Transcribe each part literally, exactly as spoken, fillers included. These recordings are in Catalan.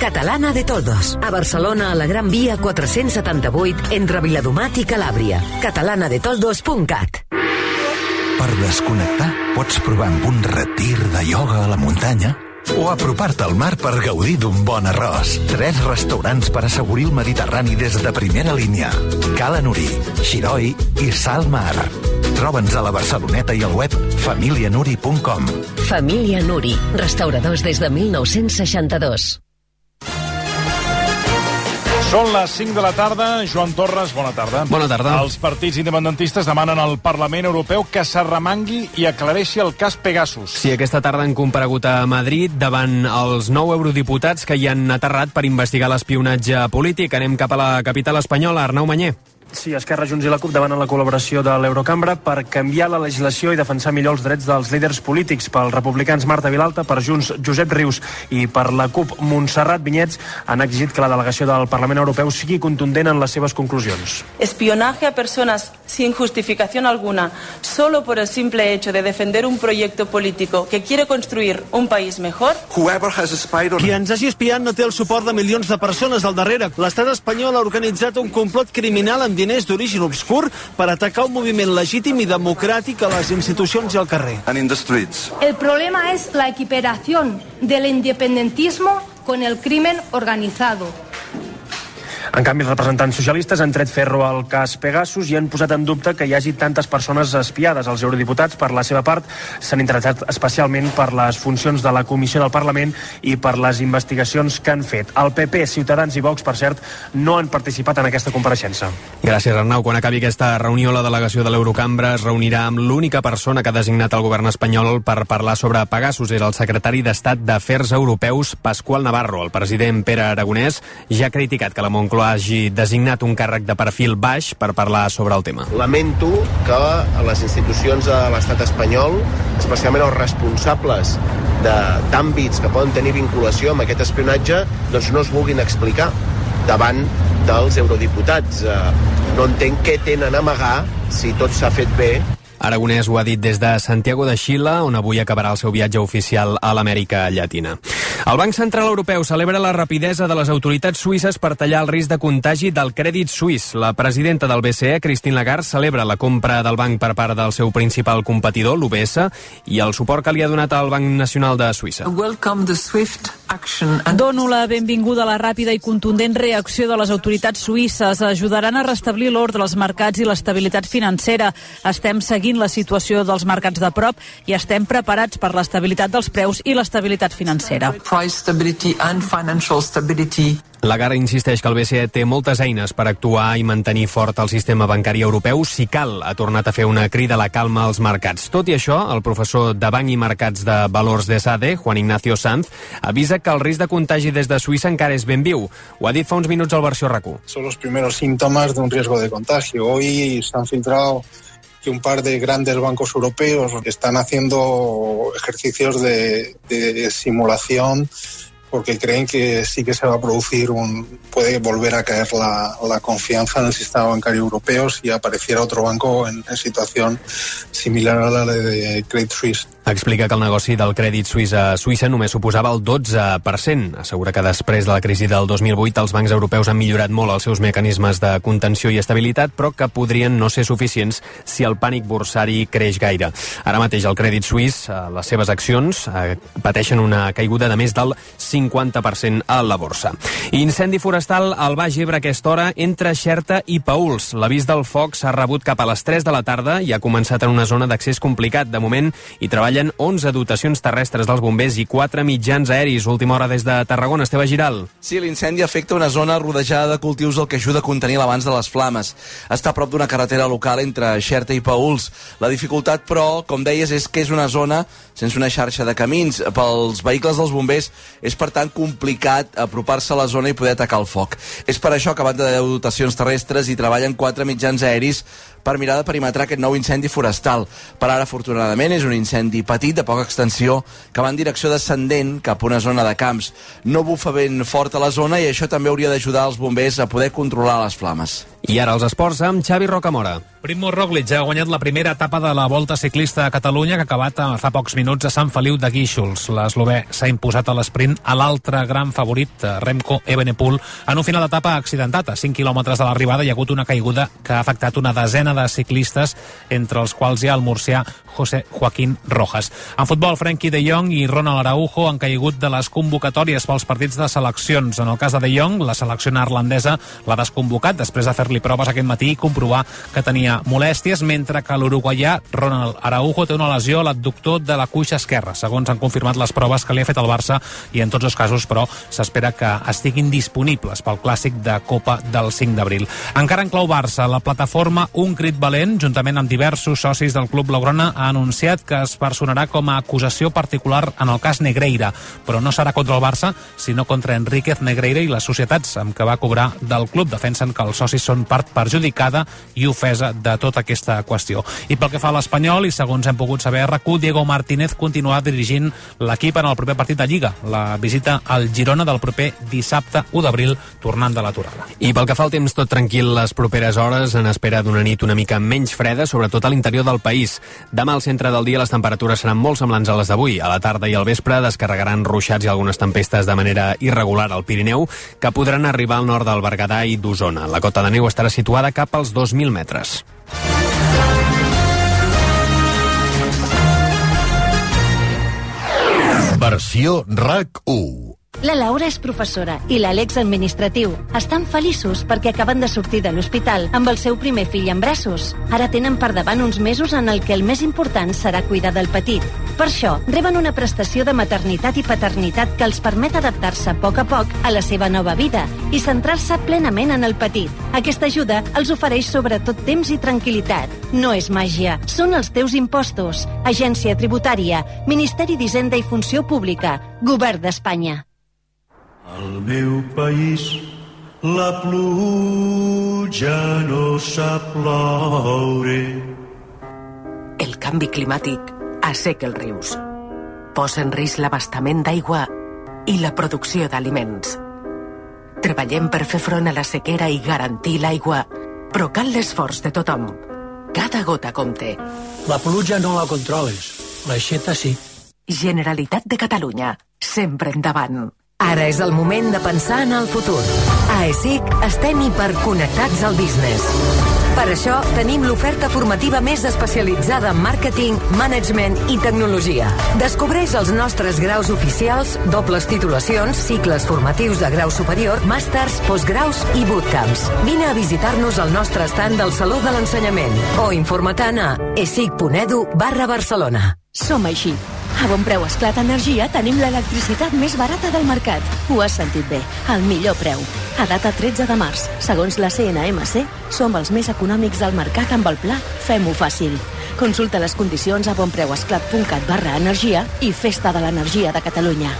Catalana de Toldos. A Barcelona, a la Gran Via quatre-cents setanta-vuit, entre Viladomat i Calàbria. catalana de toldos punt cat. Per desconnectar, pots provar amb un retir de ioga a la muntanya o apropar-te al mar per gaudir d'un bon arròs. Tres restaurants per assaborir el Mediterrani des de primera línia. Cala Nuri, Xiroi i Salmar. Troba'ns a la Barceloneta i al web família nuri punt com. Família Nuri, restauradors des de mil nou-cents seixanta-dos. Són les cinc de la tarda. Joan Torres, bona tarda. Bona tarda. Els partits independentistes demanen al Parlament Europeu que s'arremangui i aclareixi el cas Pegasus. Sí, aquesta tarda han comparegut a Madrid davant els nou eurodiputats que hi han aterrat per investigar l'espionatge polític. Anem cap a la capital espanyola. Arnau Manyer. Sí, Esquerra, Junts i la CUP demanen la col·laboració de l'Eurocambra per canviar la legislació i defensar millor els drets dels líders polítics. Pels republicans Marta Vilalta, per Junts Josep Rius i per la CUP Montserrat Vinyets han exigit que la delegació del Parlament Europeu sigui contundent en les seves conclusions. Espionaje a personas sin justificación alguna, solo por el simple hecho de defender un proyecto político que quiere construir un país mejor. Qui ens hagi espiat no té el suport de milions de persones al darrere. L'estat espanyol ha organitzat un complot criminal amb diners d'origen obscur per atacar un moviment legítim i democràtic a les institucions i al carrer. El problema es la equiparación del independentismo con el crimen organizado. En canvi, els representants socialistes han tret ferro al cas Pegasus i han posat en dubte que hi hagi tantes persones espiades. Els eurodiputats, per la seva part, s'han interessat especialment per les funcions de la Comissió del Parlament i per les investigacions que han fet. El P P, Ciutadans i Vox, per cert, no han participat en aquesta compareixença. Gràcies, Arnau. Quan acabi aquesta reunió, la delegació de l'Eurocambra es reunirà amb l'única persona que ha designat el govern espanyol per parlar sobre Pegasus. Era el secretari d'Estat d'Afers Europeus, Pasqual Navarro. El president Pere Aragonès ja ha criticat que la Moncloa hagi designat un càrrec de perfil baix per parlar sobre el tema. Lamento que les institucions de l'estat espanyol, especialment els responsables d'àmbits que poden tenir vinculació amb aquest espionatge, doncs no es vulguin explicar davant dels eurodiputats. No entenc què tenen a amagar si tot s'ha fet bé. Aragonès ho ha dit des de Santiago de Xile, on avui acabarà el seu viatge oficial a l'Amèrica Llatina. El Banc Central Europeu celebra la rapidesa de les autoritats suïsses per tallar el risc de contagi del crèdit suís. La presidenta del B C E, Christine Lagarde, celebra la compra del banc per part del seu principal competidor, l'U B S, i el suport que li ha donat al Banc Nacional de Suïssa. Dono la benvinguda a la ràpida i contundent reacció de les autoritats suïsses. Ajudaran a restablir l'ordre als mercats i l'estabilitat financera. Estem seguint la situació dels mercats de prop i estem preparats per l'estabilitat dels preus i l'estabilitat financera. Lagarde insisteix que el B C E té moltes eines per actuar i mantenir fort el sistema bancari europeu. Si cal, ha tornat a fer una crida a la calma als mercats. Tot i això, el professor de Banc i Mercats de Valors de SADE, Juan Ignacio Sanz, avisa que el risc de contagi des de Suïssa encara és ben viu. Ho ha dit fa uns minuts al Versió RAC u. Son los primeros síntomas de un riesgo de contagio. Hoy se han filtrado que un par de grandes bancos europeos están haciendo ejercicios de, de simulación porque creen que sí que se va a producir un... puede volver a caer la, la confianza en el sistema bancario europeo si apareciera otro banco en, en situación similar a la de Credit Suisse. Explica que el negoci del crèdit suís a Suïssa només suposava el dotze per cent. Assegura que després de la crisi del dos mil vuit els bancs europeus han millorat molt els seus mecanismes de contenció i estabilitat, però que podrien no ser suficients si el pànic borsari creix gaire. Ara mateix el crèdit suís, les seves accions, pateixen una caiguda de més del cinquanta per cent a la borsa. Incendi forestal al Baix Ebre a aquesta hora entre Xerta i Paüls. L'avís del foc s'ha rebut cap a les tres de la tarda i ha començat en una zona d'accés complicat. De moment hi treballen onze dotacions terrestres dels bombers i quatre mitjans aeris. Última hora des de Tarragona, Esteve Giral. Sí, l'incendi afecta una zona rodejada de cultius, el que ajuda a contenir l'abans de les flames. Està a prop d'una carretera local entre Xerta i Paüls. La dificultat, però, com deies, és que és una zona sense una xarxa de camins. Pels vehicles dels bombers és, per tant, complicat apropar-se a la zona i poder atacar el foc. És per això que, a banda de deu dotacions terrestres, hi treballen quatre mitjans aeris per mirar de perimetrar aquest nou incendi forestal. Per ara, afortunadament, és un incendi petit, de poca extensió, que va en direcció descendent cap a una zona de camps. No bufa ben fort a la zona i això també hauria d'ajudar els bombers a poder controlar les flames. I ara els esports amb Xavi Rocamora. Primo Roglic ha guanyat la primera etapa de la Volta Ciclista a Catalunya, que ha acabat fa pocs minuts a Sant Feliu de Guíxols. L'eslovè s'ha imposat a l'esprint a l'altre gran favorit, Remco Evenepoel, en un final d'etapa accidentat. A cinc quilòmetres de l'arribada hi ha hagut una caiguda que ha afectat una desena de ciclistes, entre els quals hi ha el murcià José Joaquín Rojas. En futbol, Frenkie de Jong i Ronald Araujo han caigut de les convocatòries pels partits de seleccions. En el cas de de Jong, la selecció neerlandesa l'ha desconvocat després de fer-li proves aquest matí i comprovar que tenia molèsties, mentre que l'uruguaià Ronald Araujo té una lesió a l'adductor de la cuixa esquerra, segons han confirmat les proves que li ha fet el Barça, i en tots els casos, però, s'espera que estiguin disponibles pel clàssic de Copa del cinc d'abril. Encara en clau Barça, la plataforma Un Crit Valent, juntament amb diversos socis del Club Blaugrana, ha anunciat que es personarà com a acusació particular en el cas Negreira, però no serà contra el Barça, sinó contra Enríquez Negreira i les societats amb què va cobrar del club. Defensen que els socis són part perjudicada i ofesa de tota aquesta qüestió. I pel que fa a l'Espanyol, i segons hem pogut saber a R A C U, Diego Martínez continuarà dirigint l'equip en el proper partit de Lliga, la visita al Girona del proper dissabte u d'abril, tornant de l'aturada. I pel que fa al temps, tot tranquil les properes hores, en espera d'una nit una mica menys freda, sobretot a l'interior del país. Demà al centre del dia les temperatures seran molt semblants a les d'avui. A la tarda i al vespre descarregaran ruixats i algunes tempestes de manera irregular al Pirineu, que podran arribar al nord del Berguedà i d'Osona. La cota de neu estarà situada cap als dos mil metres. Versió R A C u. La Laura és professora i l'Àlex administratiu. Estan feliços perquè acaben de sortir de l'hospital amb el seu primer fill en braços. Ara tenen per davant uns mesos en el que el més important serà cuidar del petit. Per això, reben una prestació de maternitat i paternitat que els permet adaptar-se a poc a poc a la seva nova vida i centrar-se plenament en el petit. Aquesta ajuda els ofereix sobretot temps i tranquil·litat. No és màgia, són els teus impostos. Agència Tributària, Ministeri d'Hisenda i Funció Pública, Govern d'Espanya. Al meu país la pluja no sap ploure. El canvi climàtic asseca els rius, posa en risc l'abastament d'aigua i la producció d'aliments. Treballem per fer front a la sequera i garantir l'aigua, però cal l'esforç de tothom. Cada gota compte. La pluja no la controles, l'aixeta sí. Generalitat de Catalunya, sempre endavant. Ara és el moment de pensar en el futur. A ESIC estem hiperconnectats al business. Per això tenim l'oferta formativa més especialitzada en màrqueting, management i tecnologia. Descobreix els nostres graus oficials, dobles titulacions, cicles formatius de grau superior, màsters, postgraus i bootcamps. Vine a visitar-nos al nostre stand del Saló de l'Ensenyament o informa-te'n a esic.edu barra Barcelona. Som així. A Bon Preu Esclat Energia tenim l'electricitat més barata del mercat. Ho has sentit bé, al millor preu. A data tretze de març, segons la C N M C, som els més econòmics del mercat amb el pla Fem-ho fàcil. Consulta les condicions a bonpreuesclat.cat barra energia i Festa de l'Energia de Catalunya.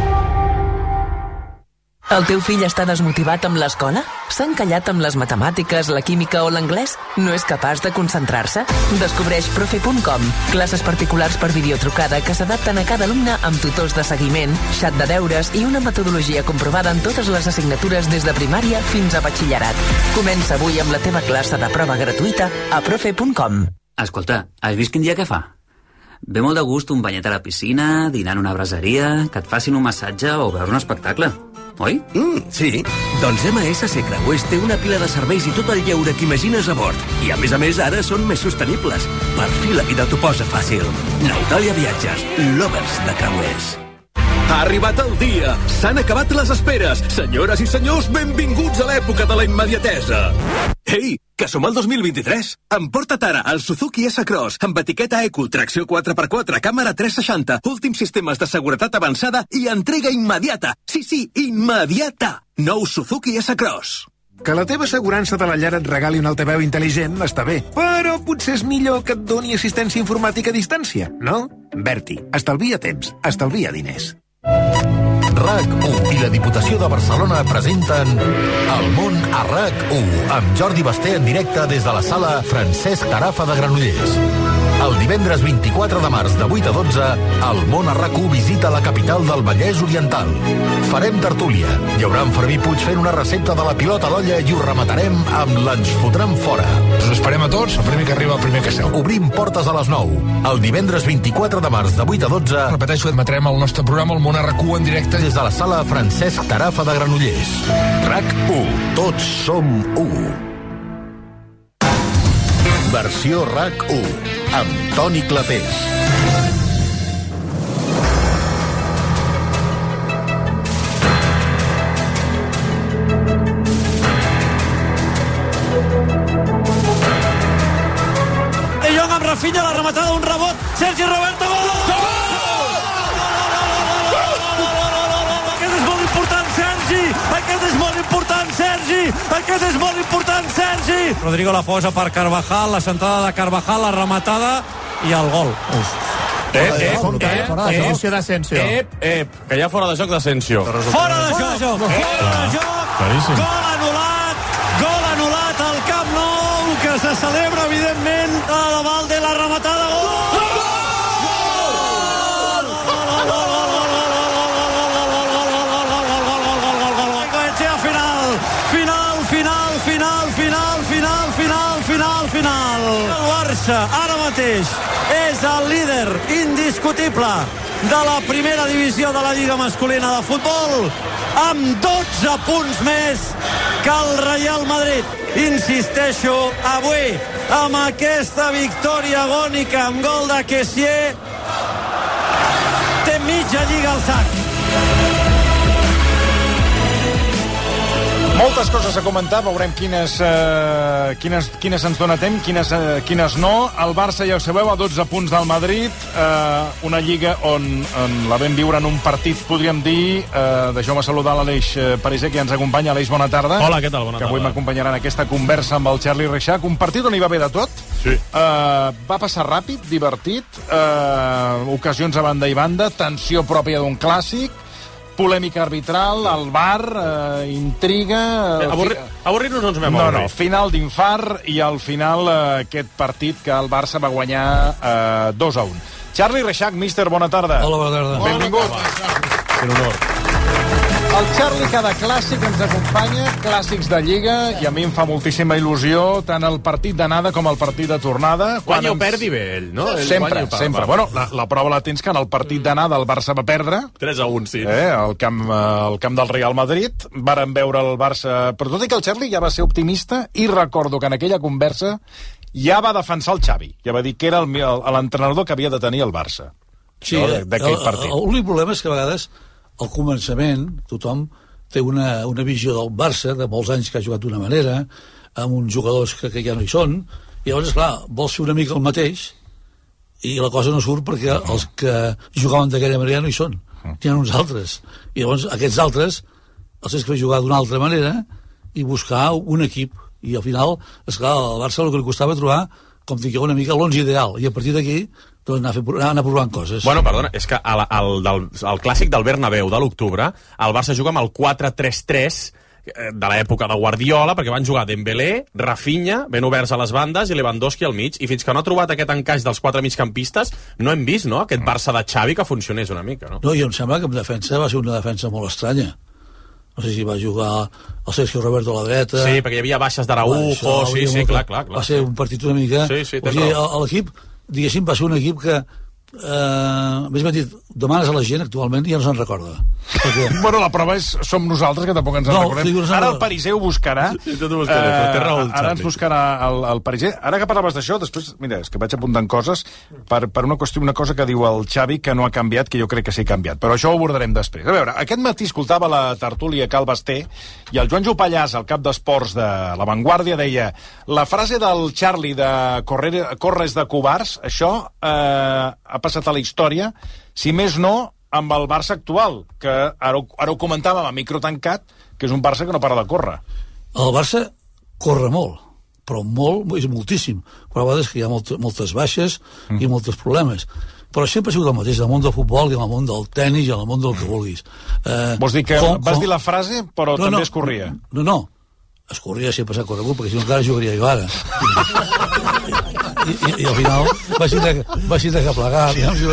El teu fill està desmotivat amb l'escola? S'ha encallat amb les matemàtiques, la química o l'anglès? No és capaç de concentrar-se? Descobreix profe punt com, classes particulars per videotrucada que s'adapten a cada alumne amb tutors de seguiment, xat de deures i una metodologia comprovada en totes les assignatures des de primària fins a batxillerat. Comença avui amb la teva classe de prova gratuïta a profe punt com. Escolta, has vist quin dia que fa? Ve molt de gust un banyet a la piscina, dinar en una braseria, que et facin un massatge o veure un espectacle. Oi? Mm, sí. Doncs M S C Creuers té una pila de serveis i tot el lleure que imagines a bord. I a més a més ara són més sostenibles. Per fi la vida t'ho posa fàcil. Nautalia Viatges, lovers de creuers. Ha arribat el dia! S'han acabat les esperes! Senyores i senyors, benvinguts a l'època de la immediatesa! Ei, que som al dos mil vint-i-tres! Emporta't ara el Suzuki S-Cross amb etiqueta Eco, tracció quatre per quatre, càmera tres seixanta, últims sistemes de seguretat avançada i entrega immediata! Sí, sí, immediata! Nou Suzuki S-Cross. Que la teva assegurança de la llar et regali un altaveu intel·ligent està bé, però potser és millor que et doni assistència informàtica a distància, no? Berti, estalvia temps, estalvia diners. R A C u i la Diputació de Barcelona presenten El món a R A C u amb Jordi Basté en directe des de la sala Francesc Tarafa de Granollers. El divendres vint-i-quatre de març de vuit a dotze, el Món a RAC u visita la capital del Vallès Oriental. Farem tertúlia. Hi haurà en Fermí Puig fent una recepta de la pilota a l'olla i ho rematarem amb l'Ens fotran fora. Us esperem a tots, el primer que arriba, el primer que seu. Obrim portes a les nou. El divendres vint-i-quatre de març de vuit a dotze... Repeteixo, emetrem el nostre programa, el Món a RAC u, en directe des de la sala Francesc Tarafa de Granollers. RAC u. Tots som u. Versió RAC u, amb Toni Clapés. De Jong amb Rafinha, la rematada, un rebot, Sergi Roberto, gol! Aquest és molt important, Sergi! Aquest és molt important, Sergi! Aquest és molt important, Sergi! Rodrigo la posa per Carvajal, la centrada de Carvajal, la rematada i el gol. Uf. Ep, ep, ep, ep, d'Asensio. Ep, ep, que hi ha fora de joc d'Asensio. Fora de joc, fora de joc, gol anul·lat, gol anul·lat al Camp Nou, que se celebra, evidentment, a la Valde, la rematada, gol! El Barça ara mateix és el líder indiscutible de la primera divisió de la Lliga masculina de futbol, amb dotze punts més que el Real Madrid. Insisteixo, avui, amb aquesta victòria agònica amb gol de Kessié, té mitja Lliga al sac. Moltes coses a comentar, veurem quines, eh, quines, quines ens dona temps, quines, eh, quines no. El Barça, ja ho sabeu, a dotze punts del Madrid, eh, una lliga on, on la vam viure en un partit, podríem dir. Eh, Deixeu-me saludar l'Aleix Pariser, que ja ens acompanya. Aleix, bona tarda. Hola, què tal? Bona tarda. Que avui m'acompanyarà en aquesta conversa amb el Charlie Reixac. Un partit on hi va haver de tot. Sí. Eh, va passar ràpid, divertit, eh, ocasions a banda i banda, tensió pròpia d'un clàssic, polèmica arbitral, el V A R, eh, intriga... Eh, avorri... Avorrir-nos no ens vam No, avorrir. no, final d'infart i al final eh, aquest partit que el Barça va guanyar eh, dos a un. Charlie Reixac, míster, bona tarda. Hola, bona tarda. Benvingut. Un honor. El Charlie cada clàssic ens acompanya, clàssics de Lliga, i a mi em fa moltíssima il·lusió tant el partit d'anada com el partit de tornada. Guanya o perdi bé, ell, no? Ell Sempre, guanya, sempre. va. Bueno, la, la prova la tens que en el partit d'anada el Barça va perdre. tres a un, sí. Eh, al camp, eh, al camp del Real Madrid. Varen veure el Barça... Però tot i que el Charlie ja va ser optimista, i recordo que en aquella conversa ja va defensar el Xavi. Ja va dir que era el- el- l'entrenador que havia de tenir el Barça. Sí, No, eh, d'aquell el- partit. L'únic problema és que a vegades al començament tothom té una, una visió del Barça de molts anys que ha jugat d'una manera, amb uns jugadors que, que ja no hi són, i llavors, clar, vols fer una mica el mateix i la cosa no surt perquè els que jugaven d'aquella manera no hi són, n'hi ha uns altres, i llavors aquests altres els tens que fer jugar d'una altra manera i buscar un equip, i al final, esclar, al Barça el que li costava trobar, com dic jo, una mica l'onze ideal, i a partir d'aquí doncs anar, fer, anar provant coses. Bueno, perdona, és que el, el, del, el clàssic del Bernabéu de l'octubre, el Barça juga amb el quatre tres tres de l'època de Guardiola, perquè van jugar Dembélé, Rafinha, ben oberts a les bandes, i Lewandowski al mig, i fins que no ha trobat aquest encaix dels quatre migcampistes, no hem vist, no?, aquest Barça de Xavi que funcionés una mica, no? No, i em sembla que en defensa va ser una defensa molt estranya. No sé si va jugar el Sergio Roberto a la dreta... Sí, perquè hi havia baixes d'Araujo, sí, sí, clar, clar, clar. Va ser un partit una mica... Sí, sí, o tens sigui, raó. l'equip, diguéssim, va ser un equip que eh, més ben dit, demanes a la gent actualment i ja no se'n recorda. Perquè... Bueno, la prova és som nosaltres, que tampoc ens en No, recordem. dic, no, Ara no. el Pariser ho buscarà. Sí, tot ho buscaré, però té raó el Eh, ara ens Charlie. buscarà el, el Pariser. Ara que parlaves d'això, després, mira, és que vaig apuntant coses per, per una qüestió, una cosa que diu el Xavi que no ha canviat, que jo crec que sí que ha canviat. Però això ho abordarem després. A veure, aquest matí escoltava la tertúlia Cal Basté i el Joan Jopallàs, el cap d'esports de La Vanguardia, deia la frase del Charlie de correr, corres de covards, això eh, ha passat a la història, si més no, amb el Barça actual, que ara, ho- ara ho comentàvem a micro tancat, que és un Barça que no para de córrer. El Barça corre molt, però molt, és moltíssim. Però a vegades que hi ha molt, moltes baixes mm. i molts problemes. Però sempre ha sigut el mateix, en el món del futbol i en el món del tenis i en el món del que vulguis. Eh, Vols dir que vas dir la frase, però també es corria? No, no. es corria sempre s'ha corregut, perquè si no encara jugaria jo ara. I, i, i al final vaig tindre, vaig tindre que plegar.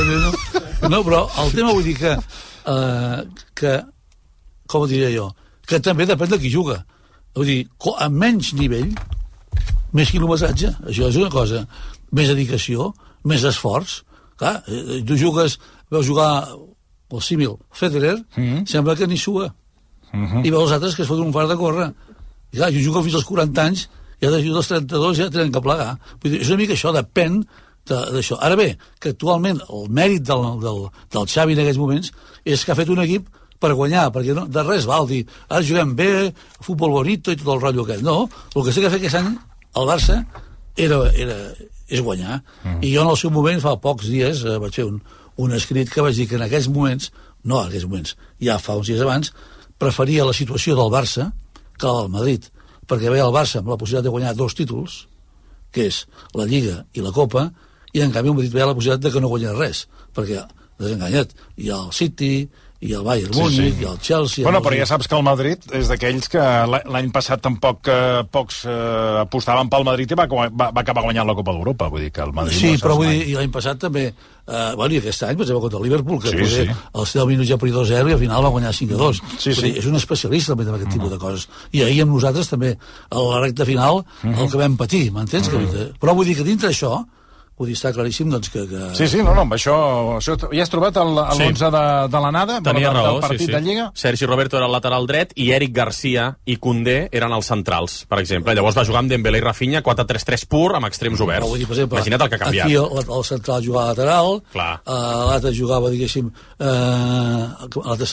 No? no, però el tema vull dir que, eh, que com ho diria jo, que també depèn de qui juga. Vull dir, a menys nivell, més quilometratge, això és una cosa, més dedicació, més esforç. Clar, tu jugues, veus jugar el símil Federer, mm-hmm. sembla que ni sua. Mm-hmm. I veus els altres que es foten un fart de córrer. I clar, jo jugo fins als quaranta anys, ja des dels trenta-dos ja tenen que plegar. Vull dir, és una mica això, depèn d'això. Ara bé, que actualment el mèrit del, del, del Xavi en aquests moments és que ha fet un equip per guanyar, perquè no, de res val dir, ara juguem bé, futbol bonito i tot el rotllo aquest. No, el que sé que ha fet aquest any el Barça era, era, és guanyar. Mm. I jo en el seu moment, fa pocs dies, eh, vaig fer un, un escrit que vaig dir que en aquests moments, no en aquests moments, ja fa uns dies abans, preferia la situació del Barça que la del Madrid, perquè veia el Barça amb la possibilitat de guanyar dos títols, que és la Lliga i la Copa, i en canvi el Madrid veia la possibilitat de que no guanyés res, perquè, desenganyat, hi ha el City, i el Bayern Múnich, sí, sí. i el Chelsea... Bueno, però ja saps que el Madrid és d'aquells que l'any passat tampoc eh, pocs eh, apostaven pel Madrid i va, va, va acabar guanyant la Copa d'Europa, vull dir que el Madrid... Sí, no però vull dir, i l'any passat també... Eh, bueno, i aquest any, per exemple, contra el Liverpool, que sí, poder, sí. els deu minuts ja per dos a zero i al final va guanyar cinc a dos. Sí, sí. Dir, és un especialista també en aquest tipus de coses. I ahir amb nosaltres també, a la recta final, mm-hmm. el que vam patir, m'entens? Mm-hmm. Però vull dir que dintre això, vull dir, està claríssim, doncs, que... que... Sí, sí, no, no, amb això, això ja has trobat l'onze sí. de, de l'anada, tenia raó, del partit sí, sí. de Lliga? Sergi Roberto era el lateral dret i Eric Garcia i Koundé eren els centrals, per exemple. Llavors va jugar amb Dembélé i Rafinha, quatre tres tres pur, amb extrems oberts. No, vull dir, per exemple, imagina't el que ha canviat. Aquí el, el central jugava lateral, uh, l'altre jugava, diguéssim, uh,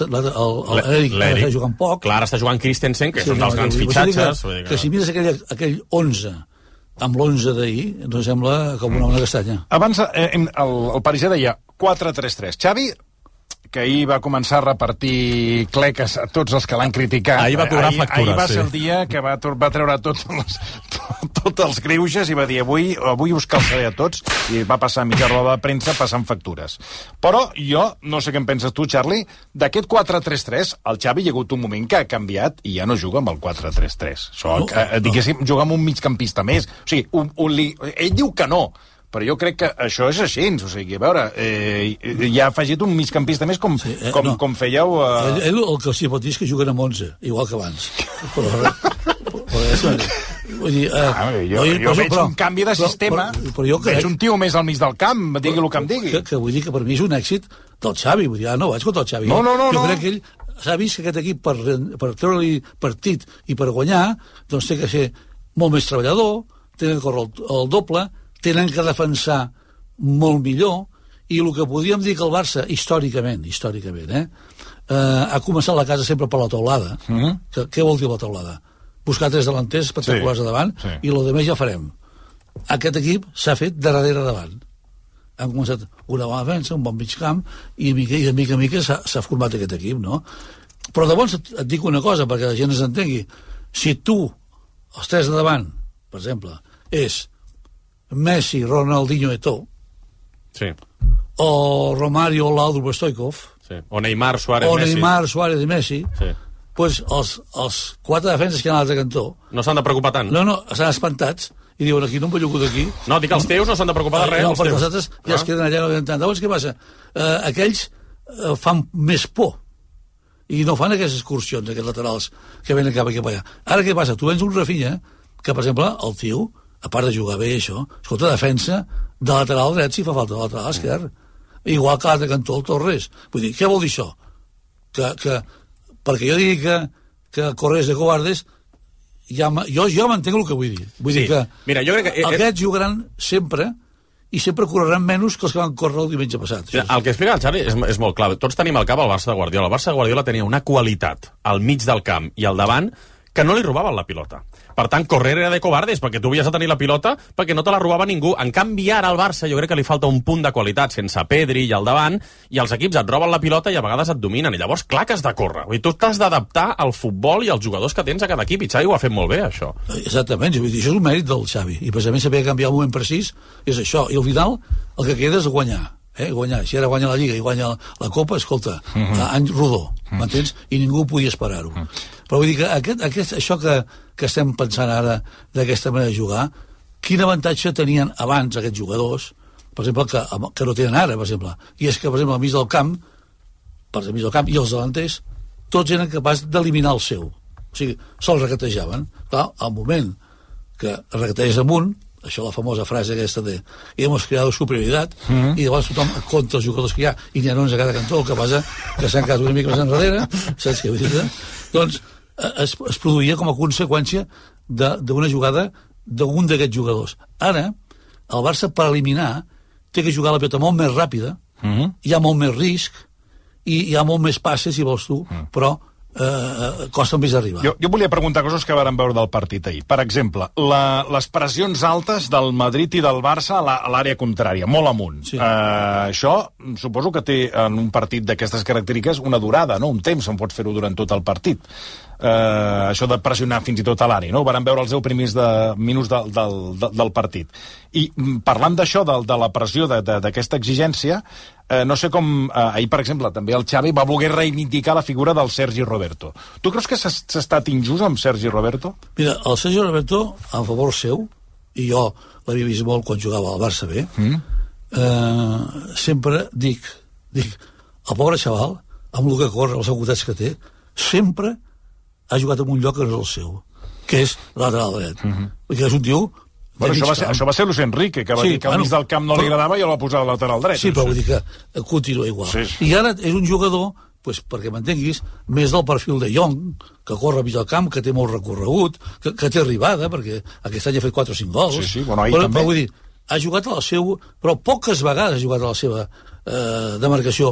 l'Eric està jugant poc. Clar, ara està jugant Christensen, que sí, és un dels grans fitxatges. Que, que si mires aquell, aquell onze amb l'onze d'ahir, doncs sembla com una ona castanya. Abans, eh, el, el Parisè deia quatre tres tres. Xavi, que ahir va començar a repartir cleques a tots els que l'han criticat. Ahir va cobrar factures, ahir va sí. ser el dia que va, va treure tots els, tots els greuges i va dir avui, avui us calçaré a tots, i va passar mitja roda de premsa passant factures. Però jo, no sé què en penses tu, Charlie, d'aquest quatre tres tres, el Xavi hi ha hagut un moment que ha canviat i ja no juga amb el quatre tres tres. Això, no, eh, diguéssim, no. Juga amb un migcampista més. O sigui, un, un li... ell diu que no, però jo crec que això és així, o sigui, a veure, eh, ja ha afegit un migcampista més com, sí, eh, com, no. com fèieu... Eh... Ell, ell el que sí pot dir és que juguen amb onze, igual que abans. Però, però és, vull dir, eh, ah, jo, jo, jo veig però, un canvi de sistema, però, però, però jo crec, veig un tio més al mig del camp, digui el que em digui. Que, que vull dir que per mi és un èxit del Xavi, vull dir, ah, no vaig contra el Xavi. No, no, no, jo no. crec que ell s'ha vist que aquest equip per, per treure-li partit i per guanyar, doncs té que ser molt més treballador, tenen que córrer el, el doble, tenen que defensar molt millor, i el que podríem dir que el Barça, històricament, històricament, eh, eh ha començat la casa sempre per la teulada. Mm-hmm. que, què vol dir la teulada? Buscar tres delanters espectaculars sí, a davant, sí. i el demés ja farem. Aquest equip s'ha fet de darrere davant. Han començat una bona defensa, un bon mig camp, i, mica, i de mica a mica s'ha format aquest equip, no? Però de bons et, et dic una cosa, perquè la gent s'entengui. Si tu, els tres de davant, per exemple, és Messi, Ronaldinho, Eto'o, sí. o Romario, Laudrup, Stoikov, sí. o Neymar, Suárez, o Messi, Neymar, Suárez i Messi, sí. pues els, els quatre defenses que hi ha a l'altre cantó no s'han de preocupar tant. No, no, estan espantats i diuen aquí no em bellugo d'aquí. No, dic els teus no s'han de preocupar de res. No, els perquè teus. els altres ja ah. es queden allà no veuen tant. Llavors què passa? Uh, aquells uh, fan més por i no fan aquestes excursions, aquests laterals que venen cap aquí cap allà. Ara què passa? Tu vens un Rafinha que, per exemple, el tio, a part de jugar bé això, escolta, defensa de lateral dret si fa falta de lateral esquerre. Igual que l'altre cantó, el Torres. Vull dir, què vol dir això? Que, que perquè jo digui que, que Corres de covardes, ja, jo, jo m'entenc el que vull dir. Vull sí. dir que, Mira, jo crec que aquests jugaran sempre i sempre correran menys que els que van córrer el diumenge passat. Mira, el que explica el Xavi és, és molt clar. Tots tenim al cap el Barça de Guardiola. El Barça de Guardiola tenia una qualitat al mig del camp i al davant que no li robaven la pilota. Per tant, correr era de covardes, perquè tu havies de tenir la pilota perquè no te la robava ningú. En canvi, ara al Barça jo crec que li falta un punt de qualitat sense Pedri i al davant, i els equips et roben la pilota i a vegades et dominen, i llavors clar que has de córrer. I tu t'has d'adaptar al futbol i als jugadors que tens a cada equip, i Xavi ho ha fet molt bé, això. Exactament, vull dir, això és un mèrit del Xavi, i precisament saber canviar el moment precís és això, i al final el que queda és guanyar. Eh, guanyar. Si ara guanya la Lliga i guanya la Copa, escolta, uh-huh. any rodó. mm. m'entens? I ningú podia esperar-ho. Mm. Però vull dir que aquest, aquest, això que, que estem pensant ara d'aquesta manera de jugar, quin avantatge tenien abans aquests jugadors, per exemple, que, que no tenen ara, per exemple. I és que, per exemple, al mig del camp, per exemple, al mig del camp i els davanters, tots eren capaços d'eliminar el seu. O sigui, se'ls regatejaven. Clar, al moment que regateges amunt, això la famosa frase aquesta de hemos creado superioridad, mm. i llavors tothom contra els jugadors que hi ha, i n'hi ha onze a cada cantó, el que passa que s'han quedat una mica més enrere, saps què vull dir? Doncs es, es produïa com a conseqüència d'una jugada d'un d'aquests jugadors. Ara, el Barça, per eliminar, té que jugar la pilota molt més ràpida, mm. hi ha molt més risc, i hi ha molt més passes, si vols tu, mm. però Uh, costa més arribar. Jo, jo volia preguntar coses que varen veure del partit ahir. Per exemple, la, les pressions altes del Madrid i del Barça a l'àrea contrària, molt amunt. Sí. Uh, això suposo que té en un partit d'aquestes característiques una durada, no? Un temps, on pots fer-ho durant tot el partit. Uh, això de pressionar fins i tot a l'àrea, no? Ho varen veure els deu primers de, minuts del, del, del, del partit. I parlant d'això, de, de la pressió d'aquesta exigència, uh, no sé com... Uh, ahir, per exemple, també el Xavi va voler reivindicar la figura del Sergi Roberto. Tu creus que s'ha estat injust amb Sergi Roberto? Mira, el Sergi Roberto, a favor seu, i jo l'havia vist molt quan jugava al Barça B, mm. uh, sempre dic, dic, el pobre xaval, amb el que corre, els agutats que té, sempre ha jugat en un lloc que no és el seu, que és lateral dret. Mm-hmm. Perquè és un tio... Bueno, això, va ser, això va ser Luis Enrique, que va sí, dir que al mig del camp no li agradava i el va posar al lateral dret. Sí, però vull dir que continua igual. Sí. I ara és un jugador, pues, perquè m'entenguis, més del perfil de Jong, que corre a mig del camp, que té molt recorregut, que, que té arribada, perquè aquest any ha fet quatre o cinc gols. Sí, sí, bueno, ahir però, també. Però vull dir, ha jugat a la seva... Però poques vegades ha jugat a la seva eh, demarcació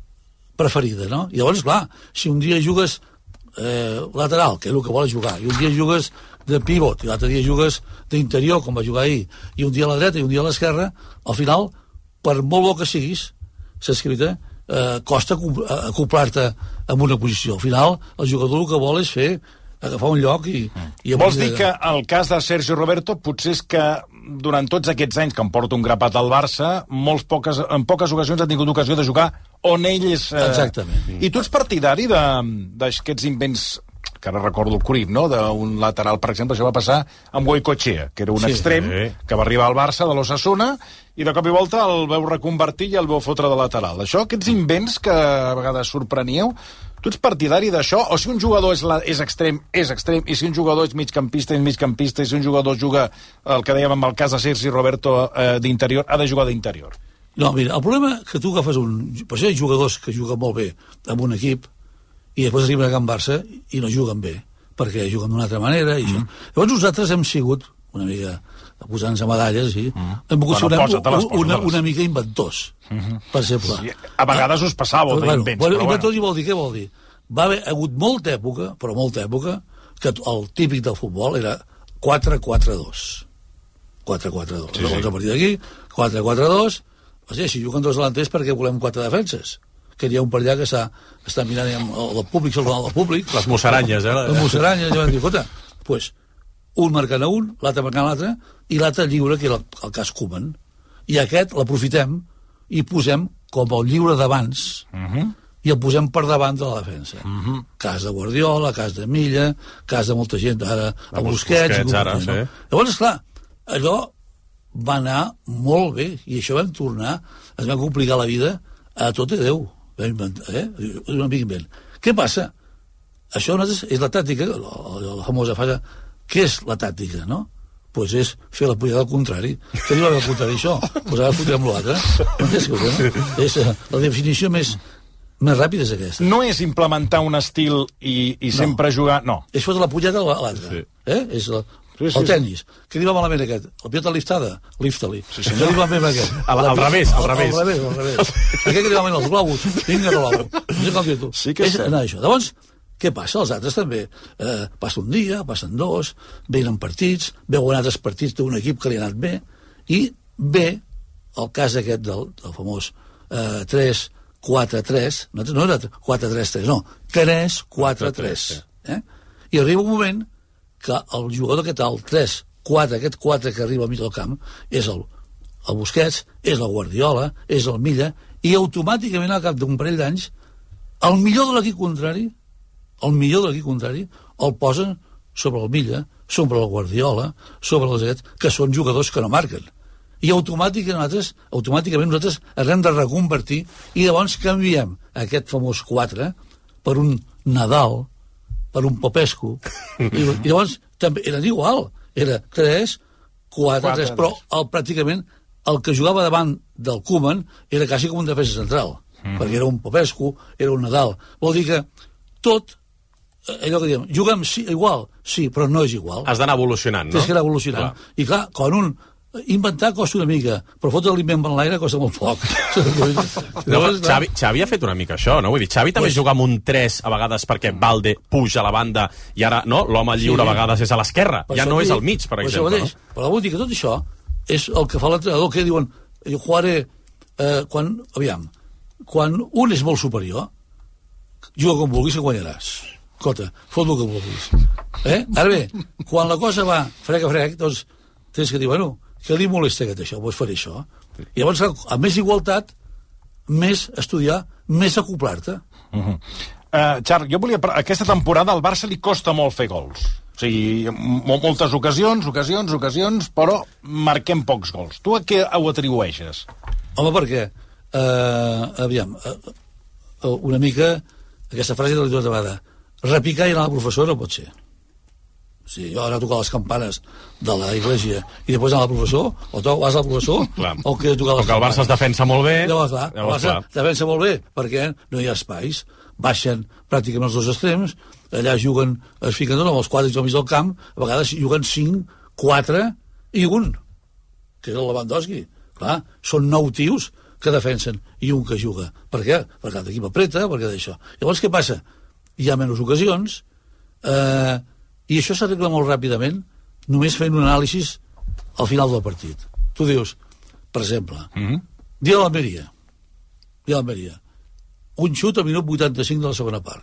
preferida, no? I llavors, clar, si un dia jugues eh, lateral, que és el que vols jugar, i un dia jugues de pivot, i l'altre dia jugues d'interior, com va jugar ahir, i un dia a la dreta i un dia a l'esquerra, al final, per molt bo que siguis, s'ha escrit, eh, costa acoplar-te en una posició. Al final, el jugador el que vol és fer agafar un lloc i... i Vols dir que el cas de Sergi Roberto potser és que durant tots aquests anys que em porta un grapat al Barça, molts poques, en poques ocasions ha tingut ocasió de jugar on ell és... Eh... Exactament. I tu ets partidari d'aquests invents, que ara recordo el Cruyff, no?, d'un lateral, per exemple, això va passar amb Goicoechea, que era un sí, extrem sí. que va arribar al Barça de l'Osasuna i de cop i volta el veu reconvertir i el veu fotre de lateral. Això, aquests invents que a vegades sorpreníeu, tu ets partidari d'això? O si un jugador és, la, és extrem, és extrem, i si un jugador és migcampista, és migcampista, i si un jugador juga, el que dèiem amb el cas de Sergi Roberto, eh, d'interior, ha de jugar d'interior? No, mira, el problema que tu agafes un... Per això hi ha jugadors que juguen molt bé amb un equip i després arriben a Can Barça i no juguen bé, perquè juguen d'una altra manera. I mm. Llavors nosaltres hem sigut una mica posant-nos a medalles, sí. Mm. Hem volgut ser bueno, una, una, una mica inventors, mm-hmm. per exemple. Sí, a vegades us passava ah, bueno, invents. Bueno, inventors bueno. I vol dir, què vol dir? Va haver hagut molta època, però molta època, que el típic del futbol era quatre quatre dos. quatre quatre dos. Sí, sí. A partir d'aquí, quatre quatre dos, o sigui, si juguen dos delanters perquè volem quatre defenses. Que hi ha un per allà que està mirant el públic, el del públic. Les musaranyes, eh? Les musaranyes, ja van dir, escolta, pues, un marcant a un, l'altre marcant a l'altre, i l'altre lliure, que era el, el cas Koeman. I aquest l'aprofitem i posem com el lliure d'abans, uh-huh. i el posem per davant de la defensa. Uh-huh. Cas de Guardiola, cas de Milla, cas de molta gent, ara a Busquets. Busquets ara, sí. Llavors, esclar, allò va anar molt bé, i això vam tornar, es va complicar la vida a tot i Déu. Eh? Una mica invent. Què passa? Això és la tàctica, la, la famosa fase. Què és la tàctica, no? Doncs pues és fer la pujada al contrari. Què diu al contrari, això? Doncs pues ara fotrem l'altre. No és, no? És la definició més, més ràpida és aquesta. No és implementar un estil i, i no. sempre jugar... No. És fotre la pujada a l'altre. Sí. Eh? És la... Sí, sí, el tenis. Sí. Què li va malament aquest? El pilota liftada? Lifta-li. Sí, sí, què li va malament aquest? Al, al revés, al revés. Al revés, al revés. Aquest que li va malament els globus. Vinga, globo. No sé com dir tu. Sí que és anar això. Llavors, què passa? Els altres també. Eh, passa un dia, passen dos, venen partits, veuen altres partits d'un equip que li ha anat bé, i ve el cas aquest del, del famós eh, tres quatre tres, no, no era quatre tres tres, no, tres quatre tres. Eh? I arriba un moment que el jugador que té el tres quatre, aquest quatre que arriba al mig del camp, és el, el Busquets, és el Guardiola, és el Milla, i automàticament al cap d'un parell d'anys el millor de l'equip contrari, el millor de l'equip contrari, el posen sobre el Milla, sobre el Guardiola, sobre els aquests, que són jugadors que no marquen. I automàticament nosaltres, automàticament nosaltres ens hem de reconvertir i llavors canviem aquest famós quatre per un Nadal, per un Popescu, i, i llavors també eren igual, era tres, quatre, tres, però el, pràcticament el que jugava davant del Koeman era quasi com un defensa central, mm. perquè era un Popescu, era un Nadal. Vol dir que tot, allò que diem, juguem sí, igual, sí, però no és igual. Has d'anar evolucionant, no? Tens que anar evolucionant. Clar. I clar, quan un inventar costa una mica, però fotre l'invent en l'aire costa molt poc. No, Xavi, Xavi ha fet una mica això, no? Vull dir, Xavi també pues... juga amb un tres a vegades perquè Valde puja a la banda i ara, no? L'home lliure sí. a vegades és a l'esquerra, ja no és al mig, per exemple. No? Però vull dir que tot això és el que fa l'entrenador, que diuen, jo jugaré, eh, quan, aviam, quan un és molt superior, juga com vulguis i guanyaràs. Escolta, fot el que vulguis. Eh? Ara bé, quan la cosa va frec a frec, doncs tens que dir, bueno, que li molesta aquest això, doncs faré això. I llavors, a més igualtat, més estudiar, més acoplar-te. Uh -huh. uh, Xar, jo volia... Aquesta temporada al Barça li costa molt fer gols. O sigui, moltes ocasions, ocasions, ocasions, però marquem pocs gols. Tu a què ho atribueixes? Home, perquè, uh, aviam, uh, una mica, aquesta frase de la tota vegada, repicar i anar al professor no pot ser. Sí, jo ara tocar les campanes de la iglesia i després anar al professor, o tu vas al professor, clar. o que tocar les o que el Barça es defensa molt bé. Llavors, clar, el Barça es defensa molt bé, perquè no hi ha espais. Baixen pràcticament els dos extrems, allà juguen, es fiquen tot amb els quadres al mig del camp, a vegades juguen cinc, quatre i un, que és el Lewandowski. Clar, són nou tios que defensen i un que juga. Per què? Perquè cada equip apreta, perquè d'això. Llavors, què passa? Hi ha menys ocasions, eh... i això s'arregla molt ràpidament només fent un anàlisi al final del partit. Tu dius, per exemple, mm -hmm. dia de l'Almeria, dia de l'Almeria, un xut al minut vuitanta-cinc de la segona part.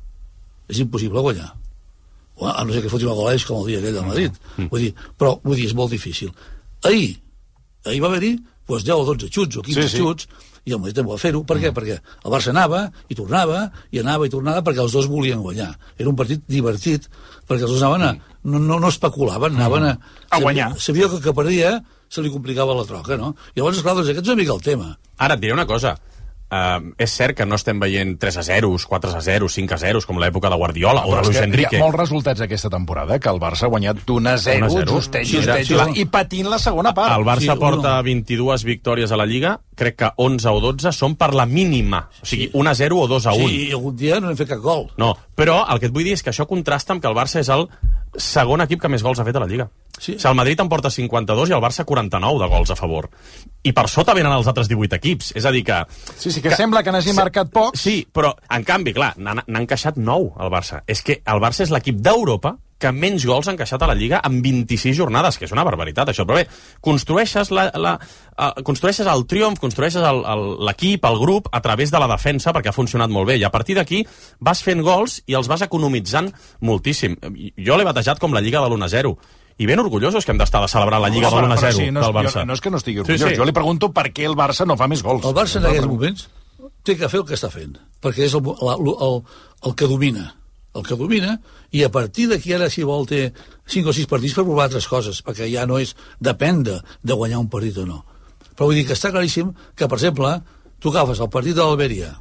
És impossible guanyar. A no ser que foti una goleix com el dia aquell del Madrid. Mm -hmm. Vull dir, però vull dir, és molt difícil. Ahir, ahir va haver-hi doncs, deu o dotze xuts o quinze sí, sí. xuts, i el Madrid també va fer-ho. Per què? Mm. Perquè el Barça anava i tornava, i anava i tornava, perquè els dos volien guanyar. Era un partit divertit, perquè els dos anaven a... No, no, no especulaven, anaven a... A guanyar. Sabia que el que perdia se li complicava la troca, no? Llavors, esclar, doncs aquest és una mica el tema. Ara et diré una cosa. Uh, és cert que no estem veient tres a zero, quatre a zero, cinc a zero, com l'època de Guardiola o de Luis Enrique. Hi ha molts resultats aquesta temporada, que el Barça ha guanyat d'un a zero, justet, justet, sí, i patint la segona part. El Barça sí, porta vint-i-dues victòries a la Lliga, crec que onze o dotze són per la mínima, o sigui, un a zero o dos a un. Sí, i algun dia no hem fet cap gol. No, però el que et vull dir és que això contrasta amb que el Barça és el segon equip que més gols ha fet a la Lliga. Sí. O sigui, el Madrid en porta cinquanta-dos i el Barça quaranta-nou de gols a favor. I per sota venen els altres divuit equips. És a dir que... Sí, sí, que, que sembla que n'hagi sí, marcat poc. Sí, però, en canvi, clar, n'ha encaixat nou el Barça. És que el Barça és l'equip d'Europa que menys gols ha encaixat a la Lliga en vint-i-sis jornades, que és una barbaritat, això. Però bé, construeixes, la, la, uh, construeixes el triomf, construeixes l'equip, el, el grup, a través de la defensa, perquè ha funcionat molt bé. I a partir d'aquí vas fent gols i els vas economitzant moltíssim. Jo l'he batejat com la Lliga de l'u a zero. I ben orgullosos que hem d'estar de celebrar la Lliga no, de l'u a zero sí, no del Barça. Jo, no és que no estigui orgullós, sí, sí. Jo li pregunto per què el Barça no fa més gols. El Barça en aquests moments té que fer el que està fent, perquè és el, el, el, el que domina, el que domina, i a partir d'aquí ara si vol té cinc o sis partits per provar altres coses, perquè ja no és, depèn de, de guanyar un partit o no. Però vull dir que està claríssim que, per exemple, tu agafes el partit de l'Almeria,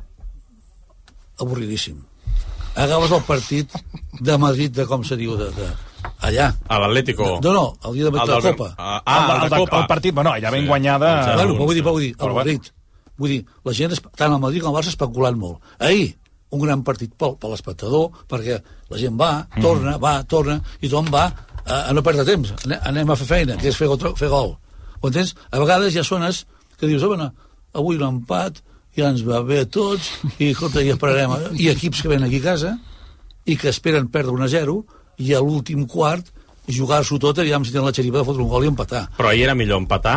avorridíssim. Agafes el partit de Madrid, de com se diu, de... de allà. A l'Atlético. No, no, el dia de la Copa. Ah, el, el, el, el partit, bueno, allà ben sí. guanyada... Bueno, però vull dir, però vull dir, el Madrid. Vull dir, la gent, tant el Madrid com el Barça, especulant molt. Ahir, un gran partit pel, per l'espectador, perquè la gent va, torna, va, torna, i tothom va a, a no perdre temps. Anem a fer feina, que és fer, fer gol. Ho entens? A vegades hi ha zones que dius, oh, avui un empat, ja ens va bé a tots, i, escolta, ja esperarem. I equips que venen aquí a casa i que esperen perdre un a zero, i a l'últim quart jugar-s'ho tot, aviam si tenen la xeripa de fotre un gol i empatar. Però ahir era millor empatar?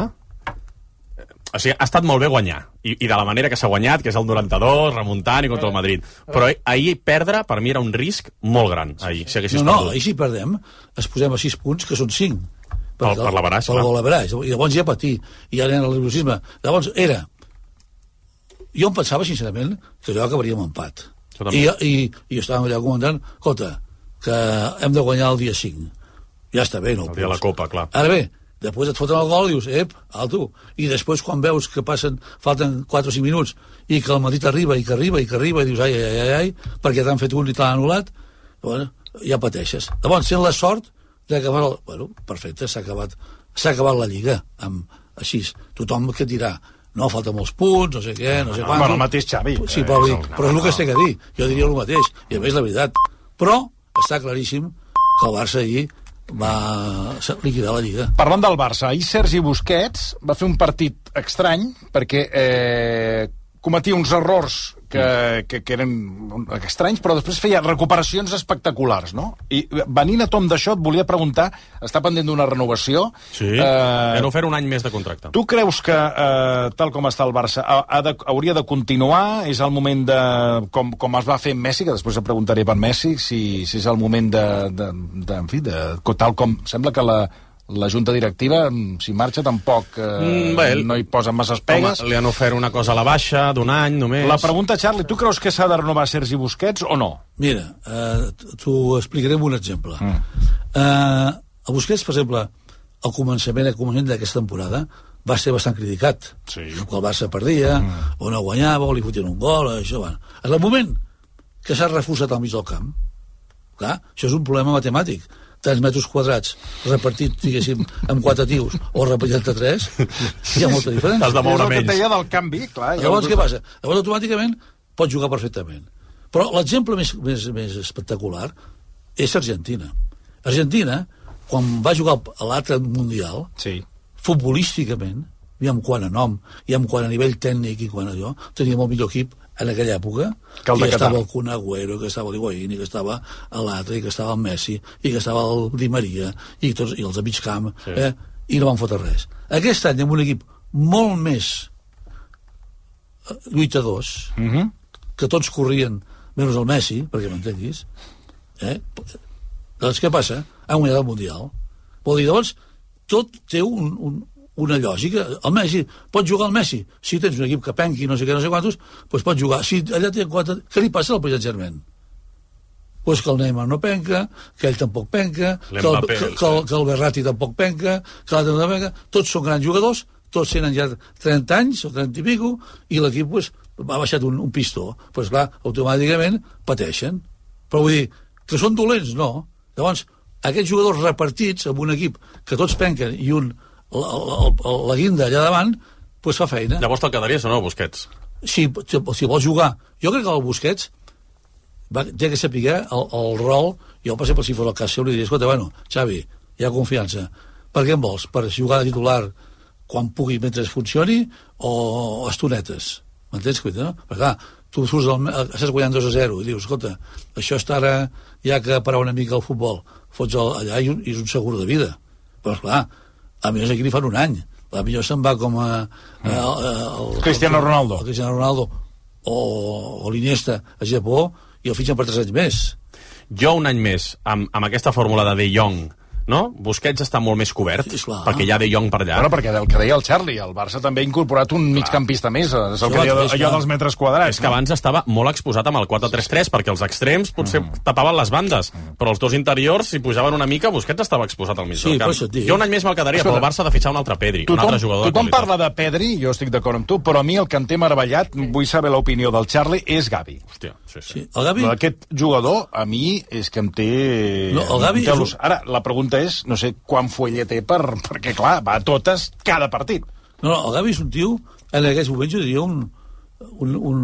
O sigui, ha estat molt bé guanyar, i, i de la manera que s'ha guanyat, que és el noranta-dos, remuntant i contra el Madrid. Però ahir perdre, per mi, era un risc molt gran. Ahir, si haguessis no, no, perdut. ahir si perdem, es posem a sis punts, que són cinc. Per, per l'averaix, clar. Per l'averaix. I llavors ja patir. I ara en el nerviosisme. Llavors era... Jo em pensava, sincerament, que allò acabaria amb empat. I, i, i estàvem allà comentant, escolta, que hem de guanyar el dia cinc. Ja està bé, no? El dia de la Copa, clar. Ara bé, després et foten el gol i dius, ep, alto. I després quan veus que passen, falten quatre o cinc minuts i que el Madrid arriba i que arriba i que arriba i dius, ai, ai, ai, ai, perquè t'han fet un i t'han anul·lat, bueno, ja pateixes. Llavors, sent la sort d'acabar el... Bueno, perfecte, s'ha acabat, s'ha acabat la Lliga, amb, així. Tothom que et dirà, no, falta molts punts, no sé què, no sé quant. Bueno, el mateix Xavi. Sí, però, eh, no, però és el que es té que dir. Jo diria el mateix. I a més, la veritat. Però està claríssim que el Barça ahir va liquidar la Lliga. Parlant del Barça, ahir Sergi Busquets va fer un partit estrany perquè eh, cometia uns errors que, que, que eren estranys, però després feia recuperacions espectaculars, no? I venint a tom d'això et volia preguntar, està pendent d'una renovació. Sí, eh, era ofert un any més de contracte. Tu creus que, eh, tal com està el Barça, ha, ha de, hauria de continuar? És el moment de... Com, com es va fer amb Messi, que després et preguntaré per Messi, si, si és el moment de, de, de... En fi, de, tal com... Sembla que la... La junta directiva, si marxa, tampoc eh, mm, bé, no hi posen masses pegues. Home, li han ofert una cosa a la baixa, d'un any només. La pregunta, Charlie, tu creus que s'ha de renovar Sergi Busquets o no? Mira, eh, t'ho explicaré amb un exemple. Mm. Eh, a Busquets, per exemple, al començament, al començament d'aquesta temporada, va ser bastant criticat. Sí. El Barça perdia, mm. o no guanyava, o li fotien un gol, això va. En el moment que s'ha reforçat al mig del camp, clar, això és un problema matemàtic. Tants metres quadrats repartit, diguéssim, amb quatre tios o repartit entre tres, hi ha molta diferència. Has de moure menys. És el que et deia del canvi, clar. Llavors, què passa? Llavors, automàticament, pots jugar perfectament. Però l'exemple més, més, més espectacular és Argentina. Argentina, quan va jugar a l'altre Mundial, sí. futbolísticament, i amb quant a nom, i amb quant a nivell tècnic i quant a allò, tenia molt millor equip en aquella època, que el estava el Kun Agüero, que estava l'Higuaín, i que estava l'altre, i que estava el Messi, i que estava el Di Maria, i, tots, i els de mig camp, sí. eh? I no van fotre res. Aquest any, amb un equip molt més lluitadors, mm -hmm. que tots corrien, menys el Messi, perquè m'entenguis, eh? Doncs què passa? Han guanyat el Mundial. Vol dir, llavors, tot té un... un una lògica. El Messi, pot jugar el Messi. Si tens un equip que penqui, no sé què, no sé quantos, doncs pot jugar. Si allà té quatre... Què li passa al Paris Saint-Germain? Pues que el Neymar no penca, que ell tampoc penca, que el, que, que, el, que el Verratti tampoc penca, que l'altre no penca. Tots són grans jugadors, tots tenen ja trenta anys, o trenta i pico, i l'equip pues, ha baixat un, un pistó. Doncs pues, clar, automàticament pateixen. Però vull dir, que són dolents, no. Llavors, aquests jugadors repartits en un equip que tots penquen i un La, la, la guinda allà davant, doncs fa feina. Llavors te'l quedaries o no, Busquets? Si, si, si vols jugar. Jo crec que el Busquets va, té que saber el, el rol. Jo, per exemple, si fos el cas seu, li diria, escolta, bueno, Xavi, hi ha confiança. Per què em vols? Per jugar de titular quan pugui mentre funcioni o, o estonetes? M'entens? No? Perquè, clar, tu surts del, estàs guanyant dos a zero i dius, escolta, això està ara, ja que parar una mica el futbol, fots allà i, i és un segur de vida. Però, clar, a més aquí li fan un any. A millor se'n va com a... a, a, a el, Cristiano Ronaldo. El Cristiano Ronaldo o, o l'Iniesta a Japó i el fitxen per tres anys més. Jo un any més, amb, amb aquesta fórmula de De Jong, no? Busquets està molt més cobert, sí, perquè hi ha De Jong per allà. Bueno, perquè el que deia el Charlie, el Barça també ha incorporat un migcampista més, és el que deia allò dels metres quadrats. És que abans estava molt exposat amb el quatre tres tres, perquè els extrems potser mm. tapaven les bandes, mm. però els dos interiors, si pujaven una mica, Busquets estava exposat al mig sí, del camp. Jo un any més me'l quedaria, però el Barça ha de fitxar un altre Pedri, tothom, un altre jugador tothom parla de Pedri, jo estic d'acord amb tu, però a mi el que em té meravellat, vull saber l'opinió del Charlie, és Gavi. Hòstia, sí, sí. sí el Gavi... Aquest jugador, a mi, és que em té... No, el Gavi... Té és... Ara, la pregunta és, no sé quan fuelle té per... perquè, clar, va a totes cada partit. No, no, el Gavi és un tio, en aquests moments jo diria un, un, un,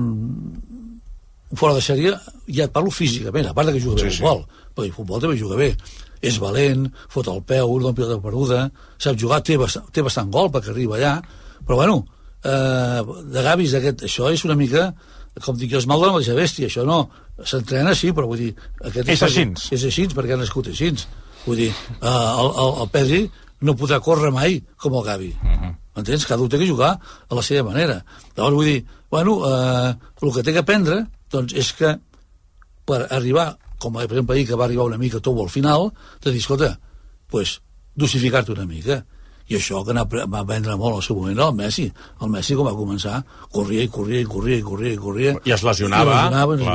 un fora de sèrie, ja et parlo físicament, a part que juga bé sí, futbol, sí. Perquè el futbol també juga bé. És valent, fot el peu, no pilota perduda, sap jugar, té bastant, té bastant gol perquè arriba allà, però bueno, eh, de Gavis aquest, això és una mica, com dic jo, és mal de la mateixa bèstia, això no, s'entrena sí, però vull dir... Aquest és així. És així, perquè ha nascut així. Vull dir, eh, el, el, el Pedri no podrà córrer mai com el Gavi. Uh -huh. M'entens? Cada un té que jugar a la seva manera. Llavors vull dir, bueno, eh, el que té que aprendre, doncs, és que per arribar, com per exemple ahir que va arribar una mica tot al final, de dir, escolta, pues, dosificar-te una mica. I això que va aprendre molt al seu moment el Messi. El Messi, com va començar, corria i corria i corria i corria i corria. I es lesionava. I es lesionava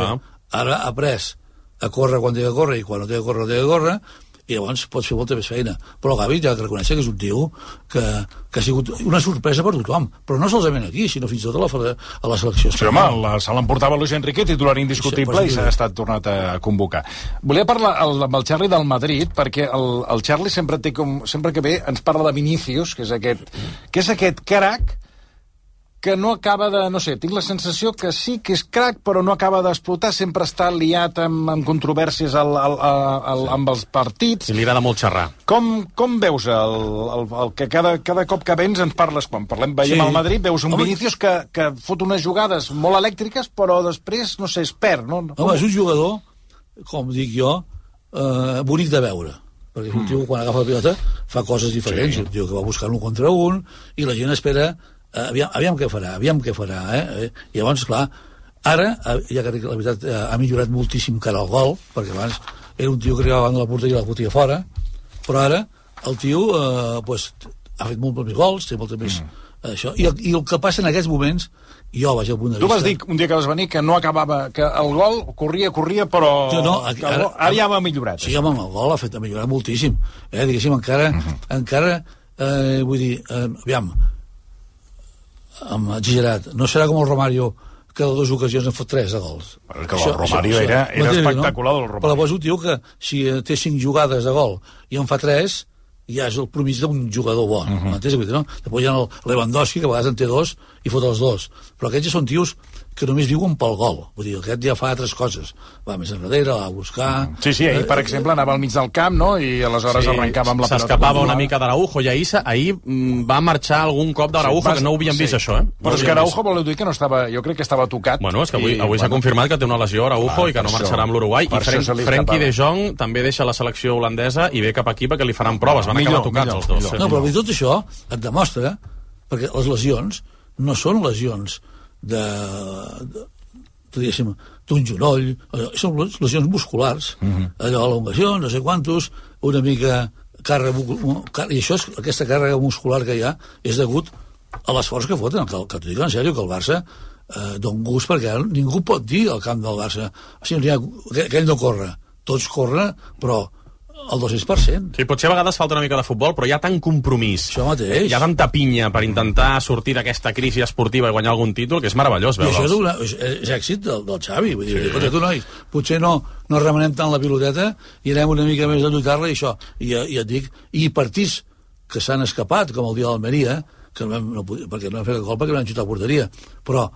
Ara ha après a córrer quan té que córrer i quan no té que córrer no té que córrer, i llavors pots fer molta més feina. Però Gavi ja ha de reconèixer que és un tio que, que ha sigut una sorpresa per tothom, però no solament aquí, sinó fins i tot a la, a la selecció. Sí, home, la, se l'emportava Luis Enrique, titular indiscutible, sí, i s'ha estat tornat a convocar. Volia parlar el, amb el Charlie del Madrid, perquè el, el Charlie sempre té com, sempre que ve ens parla de Vinícius, que és aquest, que és aquest crac que no acaba de, no sé, tinc la sensació que sí que és crac, però no acaba d'explotar, sempre està liat amb, amb controvèrsies al, al, al, al, amb els partits. I li agrada molt xerrar. Com, com veus el, el, el que cada, cada cop que vens ens parles, quan parlem, veiem sí. al Madrid, veus un Home. Vinícius que, que fot unes jugades molt elèctriques, però després, no sé, es perd, no? Home, és un jugador, com dic jo, eh, bonic de veure, perquè és un tio que quan agafa la pilota fa coses diferents, sí. un tio que va buscar un contra un, i la gent espera Aviam, aviam què farà, aviam què farà, eh? I llavors, clar, ara, ja que la veritat ha millorat moltíssim cara al gol, perquè abans era un tio que arribava davant de la porteria i la fotia fora, però ara el tio eh, pues, ha fet molts més gols, té molta més... Mm. Això. I, I el que passa en aquests moments, jo vaig al punt de vista... Tu vas dir un dia que vas venir que no acabava, que el gol corria, corria, però jo no, aquí, ara, ara ja ha millorat. Sí, home, el gol ha fet ha millorat moltíssim. Eh? Diguéssim, encara, mm-hmm. encara eh, vull dir, eh, aviam, amb exagerat, no serà com el Romario que de dues ocasions en fot tres de gols. El que això, el Romario això, era, era espectacular, no? El Romario. Però és un tio que si té cinc jugades de gol i en fa tres, ja és el promís d'un jugador bo, uh-huh. m'entens? No? Després hi ha el Lewandowski, que a vegades en té dos i fot els dos. Però aquests ja són tios que només viuen pel gol. Vull dir, aquest ja fa altres coses. Va més enrere, va a buscar... Sí, sí, ahir, per exemple, anava al mig del camp, no?, i aleshores sí, arrencava amb la pelota. S'escapava una mica d'Araujo, i ahir, ahir va marxar algun cop d'Araujo, sí, que no ho havíem sí. vist, això, eh? Però no és que Araujo, voleu dir que no estava... Jo crec que estava tocat. Bueno, és que avui, avui s'ha bueno. confirmat que té una lesió Araujo ah, i que no marxarà amb l'Uruguai. I Frenk, Frenkie de Jong també deixa la selecció holandesa i ve cap aquí perquè li faran proves. Van millor, acabar tocats millor, els dos. Millor. No, però tot això et demostra, perquè les lesions no són lesions de... de diguéssim, d'un genoll, són lesions musculars, uh-huh. allò, elongacions, no sé quantos, una mica càrrega, i això és, aquesta càrrega muscular que hi ha és degut a l'esforç que foten, que, que t'ho dic en sèrio, que el Barça eh, don gust, perquè ningú pot dir al camp del Barça, o sigui, ha, aquell no corre, tots corren, però el dos-cents per cent. Sí, potser a vegades falta una mica de futbol, però hi ha tant compromís. Això mateix. Hi ha tanta pinya per intentar sortir d'aquesta crisi esportiva i guanyar algun títol, que és meravellós veure'ls. I això és, una, és, és èxit del, del Xavi. Vull dir, sí. que, tu, nois, potser no, no remenem tant la piloteta i anem una mica més a lluitar-la i això. I, i et dic, i partits que s'han escapat, com el dia d'Almeria, que no vam, no, perquè no vam fer gol perquè no vam xutar a porteria, però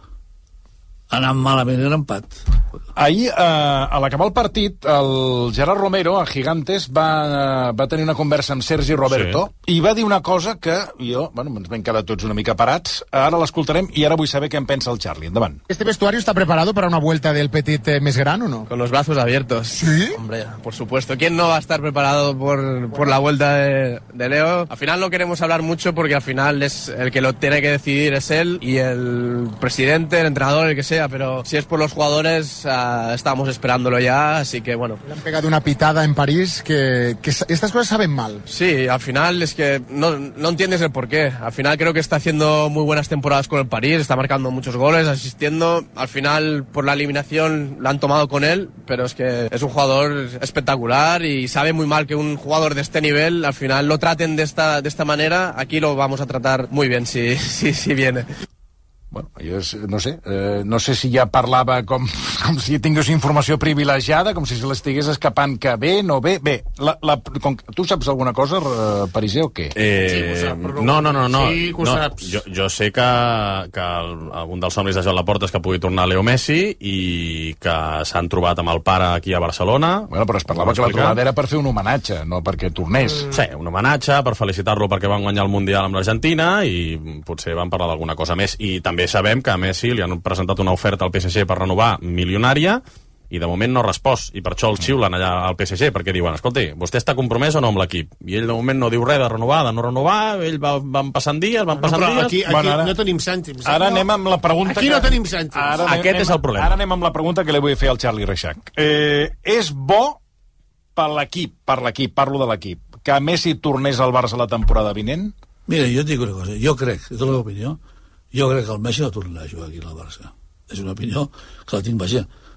anant malament en empat. Ahir, eh, a l'acabar el partit, el Gerard Romero, a Gigantes, va, va tenir una conversa amb Sergi Roberto sí. i va dir una cosa que jo, bueno, ens vam quedar tots una mica parats. Ara l'escoltarem i ara vull saber què en pensa el Charlie. Endavant. ¿Este vestuario está preparado para una vuelta del Petit eh, més gran o no? Con los brazos abiertos. ¿Sí? Hombre, por supuesto. ¿Quién no va a estar preparado por, por la vuelta de, de Leo? Al final no queremos hablar mucho porque al final es el que lo tiene que decidir es él y el presidente, el entrenador, el que sea, pero si es por los jugadores, uh, estamos esperándolo ya, así que bueno. Le han pegado una pitada en París que, que estas cosas saben mal. Sí, al final es que no, no entiendes el porqué. Al final creo que está haciendo muy buenas temporadas con el París, está marcando muchos goles, asistiendo. Al final, por la eliminación, la han tomado con él, pero es que es un jugador espectacular y sabe muy mal que un jugador de este nivel, al final, lo traten de esta, de esta manera. Aquí lo vamos a tratar muy bien si, si, si viene. Bueno, jo no sé, eh, no sé si ja parlava com, com si tingués informació privilegiada, com si se l'estigués escapant que bé, no bé. Bé, la, la, com, tu saps alguna cosa, eh, Pariser, o què? Eh, sí, ho sap, però no, no, no, no. Sí, que ho no, saps. Jo, jo sé que, que el, un dels somnis de Joan Laporta és que pugui tornar Leo Messi i que s'han trobat amb el pare aquí a Barcelona. Bueno, però es parlava que la trobada era per fer un homenatge, no perquè tornés. Mm. Sí, un homenatge per felicitar-lo perquè van guanyar el Mundial amb l'Argentina i potser van parlar d'alguna cosa més. I també sabem que a Messi li han presentat una oferta al P S G per renovar milionària i de moment no ha respost, i per això el xiulen allà al P S G, perquè diuen, escolti, vostè està compromès o no amb l'equip? I ell de moment no diu res de renovar, de no renovar, ell va, van passant dies, van passant no, dies... Aquí, aquí bueno, ara, no tenim cèntims. Ara no, anem amb la pregunta... Aquí que, no tenim cèntims. Ara Aquest anem, és el problema. Ara anem amb la pregunta que li vull fer al Charlie Reixac. Eh, és bo per l'equip, per l'equip, parlo de l'equip, que Messi tornés al Barça la temporada vinent? Mira, jo et dic una cosa, jo crec, és la meva opinió, jo crec que el Messi no tornarà a jugar aquí al Barça. És una opinió que la tinc, vaja.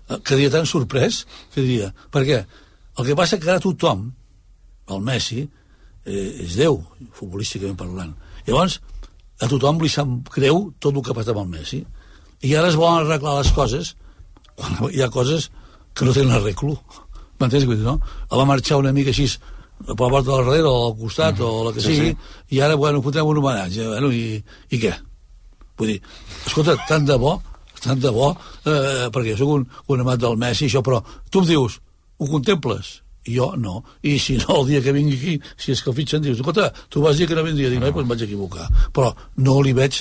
quedaria tan sorprès que diria, per què? El que passa que ara tothom, el Messi, eh, és Déu, futbolísticament parlant. Llavors, a tothom li sap greu tot el que ha passat amb el Messi. I ara es volen arreglar les coses quan hi ha coses que no tenen arreglo. M'entens? No? El va marxar una mica així per la porta del darrere o al costat mm. o la que sí, sigui, sí. I ara, bueno, fotrem un homenatge. Bueno, i, i què? Vull dir, escolta, tant de bo, tant de bo, eh, perquè jo soc un, un amat del Messi, això, però tu em dius, ho contemples? I jo no. I si no, el dia que vingui aquí, si és que el fitxen, dius, escolta, tu vas dir que no vindria, dic, no, doncs vaig equivocar. Però no li veig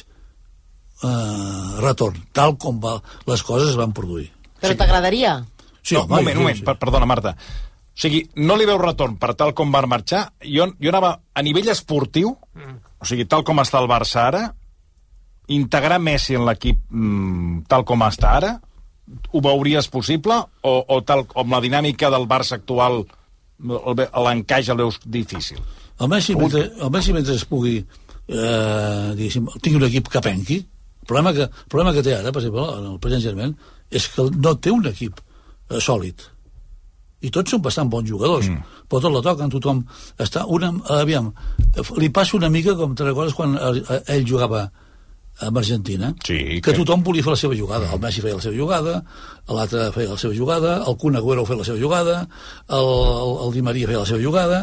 eh, retorn, tal com va, les coses es van produir. Però sí. T'agradaria? Sí, no, un moment, un moment, sí. Perdona, Marta. O sigui, no li veu retorn per tal com va marxar. Jo, jo anava a nivell esportiu, mm. o sigui, tal com està el Barça ara, integrar Messi en l'equip mm, tal com està ara, ho veuries possible? O, o tal com la dinàmica del Barça actual l'encaix el veus difícil? El Messi, mentre, el Messi mentre es pugui eh, diguéssim, tingui un equip que penqui, el problema que, el problema que té ara, per exemple, en el Paris Saint-Germain, és que no té un equip eh, sòlid. I tots són bastant bons jugadors, mm. però tot la toquen, tothom està... Una, aviam, li passa una mica com te recordes quan ell jugava amb Argentina, sí, que... que tothom volia fer la seva jugada. El Messi feia la seva jugada, l'altre feia la seva jugada, el Kun Agüero feia la seva jugada, el, el, el Di Maria feia la seva jugada,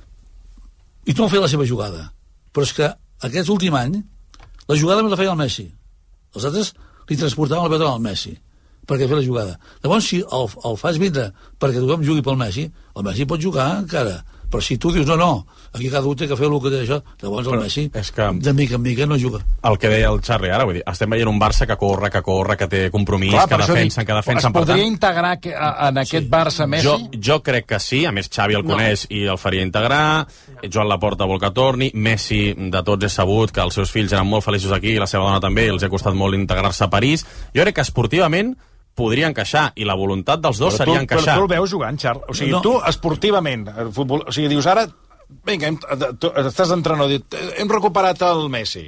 i tothom feia la seva jugada. Però és que aquest últim any la jugada només la feia el Messi. Els altres li transportaven la pelota al Messi perquè fer la jugada. Llavors, si el, el fas vindre perquè tothom jugui pel Messi, el Messi pot jugar encara. Però si tu dius, no, no, aquí cada un té que fer el que té això, llavors el Messi, és que de mica en mica, no juga. El que deia el Charlie ara, vull dir, estem veient un Barça que corre, que corre, que té compromís, clar, que defensa, dic, que defensa... Es podria integrar que, en aquest sí. Barça Messi? Jo, jo crec que sí, a més Xavi el coneix no. I el faria integrar, Joan Laporta vol que torni, Messi, de tots és sabut que els seus fills eren molt feliços aquí, i la seva dona també, els ha costat molt integrar-se a París. Jo crec que esportivament podria encaixar, i la voluntat dels dos però seria tu, encaixar. Però tu el veus jugant, Charles. O sigui, no. Tu, esportivament, el futbol, o sigui, dius ara, vinga, hem, tu, estàs d'entrenador, hem recuperat el Messi.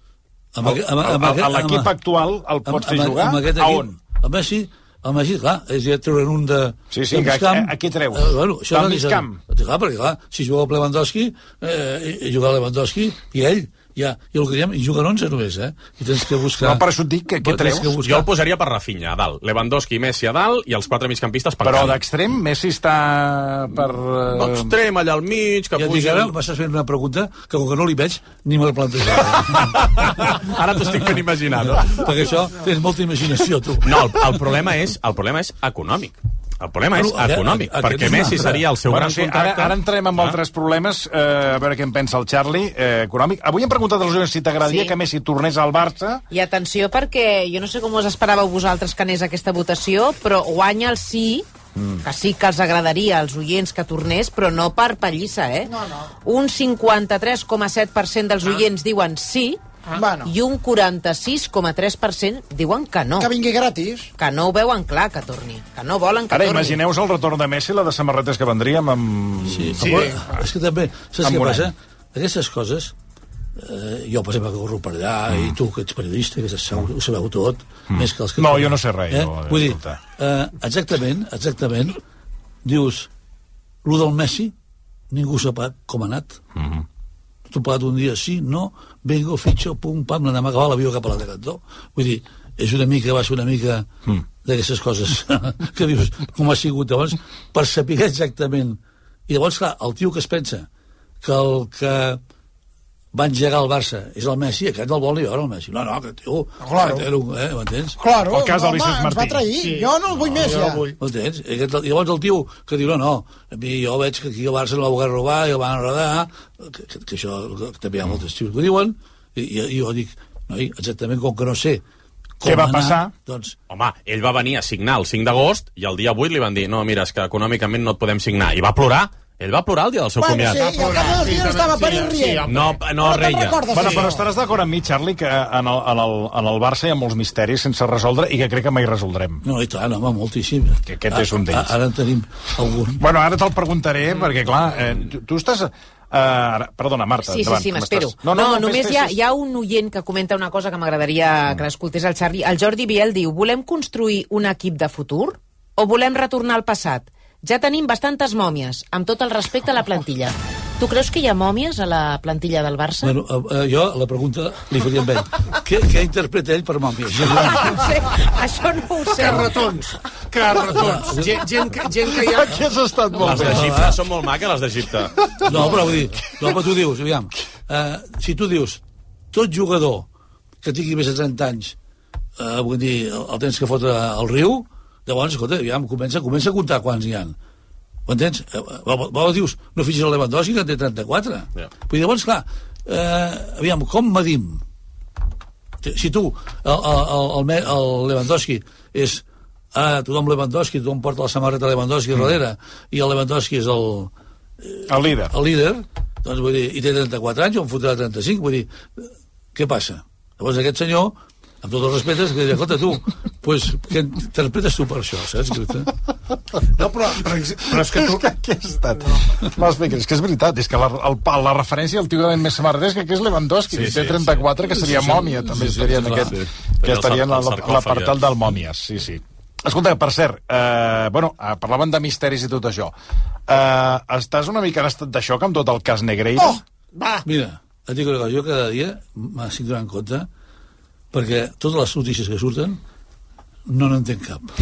L'equip actual el pots fer jugar? A on? El Messi, el Messi, clar, és ja treure'n un de... Sí, sí, que aquí treus. Eh, bueno, del mig camp. Clar, perquè clar, si juga el Lewandowski, eh, juga el Lewandowski i ell, ja, i el que diem, i juguen onze només, eh? I tens que buscar... No, per això et dic que què treus? Que buscar... Jo el posaria per Rafinha, a dalt. Lewandowski i Messi a dalt, i els quatre migcampistes per Però d'extrem, Messi està per... Extrem, allà al mig, que ja puja... Ja vas fer una pregunta que com que no li veig, ni me'l plantejava. Ara t'ho estic fent imaginar, no? Perquè això, tens molta imaginació, tu. No, el, el, problema, és, el problema és econòmic. El problema és econòmic, a, a, perquè Messi seria el seu bueno, gran sí, contracte. Ara, ara entrem amb ah. altres problemes, eh, a veure què en pensa el Charlie, eh, econòmic. Avui hem preguntat als joves si t'agradaria sí. que Messi tornés al Barça. I atenció, perquè jo no sé com us esperàveu vosaltres que anés aquesta votació, però guanya el sí, mm. que sí que els agradaria als oients que tornés, però no per pallissa, eh? No, no. Un cinquanta-tres coma set per cent dels oients ah. diuen sí, Ah. Bueno. I un quaranta-sis coma tres per cent diuen que no. Que vingui gratis. Que no ho veuen clar, que torni. Que no volen que Ara, torni. Ara, imagineu-vos el retorn de Messi, la de samarretes que vendríem amb... Sí, sí. Amb... És que també, saps què passa? Aquestes coses, eh, jo, per exemple, que corro per allà, mm. i tu, que ets periodista, que ho sabeu tot, mm. més que els que... No, jo no sé res. Eh? No, Vull dir, eh, exactament, exactament, dius, lo del Messi, ningú sap com ha anat. Mm-hmm. Tu pagat un dia, sí, no, vengo, fitxo, pum, pam, anem a acabar l'avió cap a la Decathló. Vull dir, és una mica, va ser una mica mm. d'aquestes coses que dius, com ha sigut llavors, per saber exactament. I llavors, clar, el tio que es pensa que el que va engegar el Barça és el Messi, aquest el vol ni veure, el Messi. No, no, aquest tio... Claro. Eh, m'entens? Claro, el cas del home, Vicenç Martí. Ens va trair. Sí. Jo no el vull no, més, ja. No m'entens? I llavors el tio que diu, no, no, a mi jo veig que aquí el Barça no el va robar i el van enredar, que, que, que això que també hi ha molts tios que ho diuen, i, i, i jo dic, noi, exactament com que no sé com què va anar, passar? Doncs... Home, ell va venir a signar el cinc d'agost i el dia vuit li van dir, no, mira, és que econòmicament no et podem signar. I va plorar. Ell va plorar el dia del seu bueno, comiat. Sí, i al cap de dos dies estava per ir rient. No, no reia. Bueno, però estaràs d'acord amb mi, Charlie, que en el, en, el, en el Barça hi ha molts misteris sense resoldre i que crec que mai resoldrem. No, i tant, home, moltíssim. Que aquest és un d'ells. Ara en tenim algun. Bueno, ara te'l preguntaré, perquè, clar, eh, tu, tu estàs... Uh, perdona, Marta, sí, endavant. Sí, sí, m'espero. No, no, no, no, només fes, hi, ha, hi ha un oient que comenta una cosa que m'agradaria mm. que l'escoltés el Charlie. El Jordi Biel diu, volem construir un equip de futur? o volem retornar al passat? Ja tenim bastantes mòmies, amb tot el respecte a la plantilla. Tu creus que hi ha mòmies a la plantilla del Barça? Bueno, uh, jo la pregunta li faria amb ell. Què, què interpreta ell per mòmies? No sé, això no ho sé. Carretons. Carretons. Gent, gent, que- gent que hi ha... Aquí has estat molt Les bé. d'Egipte són molt maques, les d'Egipte. No, però vull dir, no, però tu dius, aviam, uh, si tu dius, tot jugador que tingui més de trenta anys, uh, vull dir, el, el tens que fotre al riu, llavors, escolta, aviam, comença, comença a comptar quants hi ha. Ho entens? Eh, Vols uh, dius, no fitxis el Lewandowski, que en té trenta-quatre. Yeah. Vull dir, llavors, clar, uh, aviam, com medim? Si tu, el, el, el, el Lewandowski és, ah, tothom Lewandowski, tothom porta la samarreta Lewandowski mm. darrere, i el Lewandowski és el... El líder. El líder, doncs vull dir, i té trenta-quatre anys, o en fotrà trenta-cinc, vull dir, què passa? Llavors aquest senyor, amb tots els respectes, que diria, escolta, tu, pues, què interpretes tu per això, saps? No, però, però, però és que tu... És que aquí has estat. No, explica, és que és veritat, és que la, el, la referència al tio que més samarretes que és Lewandowski, Sí, sí, té sí, trenta-quatre, que seria Sí, sí, mòmia, també sí, sí, estaria en clar, aquest, sí. que estaria en El sarcòfag, l'apartat ja. del Mòmies, sí, sí. Escolta, per cert, eh, bueno, eh, parlaven de misteris i tot això. Eh, estàs una mica en estat de xoc amb tot el cas Negreira? Oh, va! Mira, et dic una cosa, jo cada dia m'estic donant compte perquè totes les notícies que surten no n'entenc cap.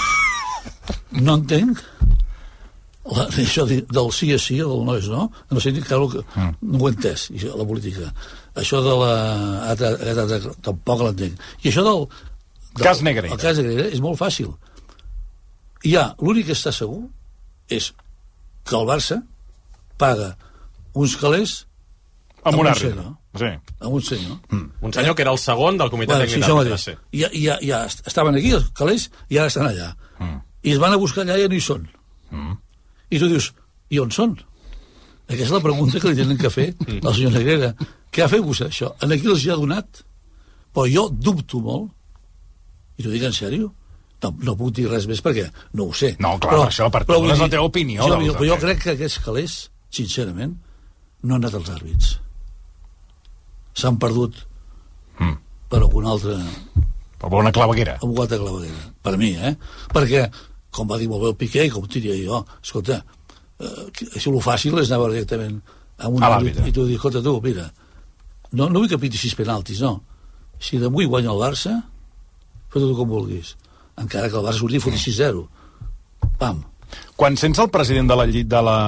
No entenc la, això de- del sí és sí, del no és no, no sé ni que, mm. no ho he entès, això, la política. Això de la... Altra, altra, tampoc l'entenc. I això del... del Cas Negreira. El cas Negreira és molt fàcil. Hi ha, l'únic que està segur és que el Barça paga uns calés Amb un un àrbitre. senyor. Sí. Amb un senyor. Mm. Un senyor que era el segon del comitè Bueno, tècnic sí, això d'àrbitres. mateix. Ja, ja, ja estaven aquí, els calés, i ara estan allà. Mm. I es van a buscar allà i ja no hi són. Mm. I tu dius, i on són? Aquesta és la pregunta que li tenen que fer al senyor Negrera. Què ha fet vostè, això? En aquí els hi ha donat? Però jo dubto molt, i t'ho dic en sèrio, no, no puc dir res més perquè no ho sé. No, clar, per això, per tu vull és la dir, teva opinió, Jo, doncs, jo, però jo també. crec que aquests calés, sincerament, no han anat als àrbits. S'han perdut Mm. per alguna altra... Per una claveguera. Amb una altra claveguera, per mi, eh? Perquè, com va dir molt bé el Piqué, i com diria jo, escolta, eh, això lo fàcil és anar directament a un A l'àrbitre. i tu dius, escolta, tu, mira, no, no vull que pitis sis penaltis, no. Si d'avui guanya el Barça, fes-ho com vulguis. Encara que el Barça surti foti sis zero. Pam. Quan sents el president de la, lli- de la,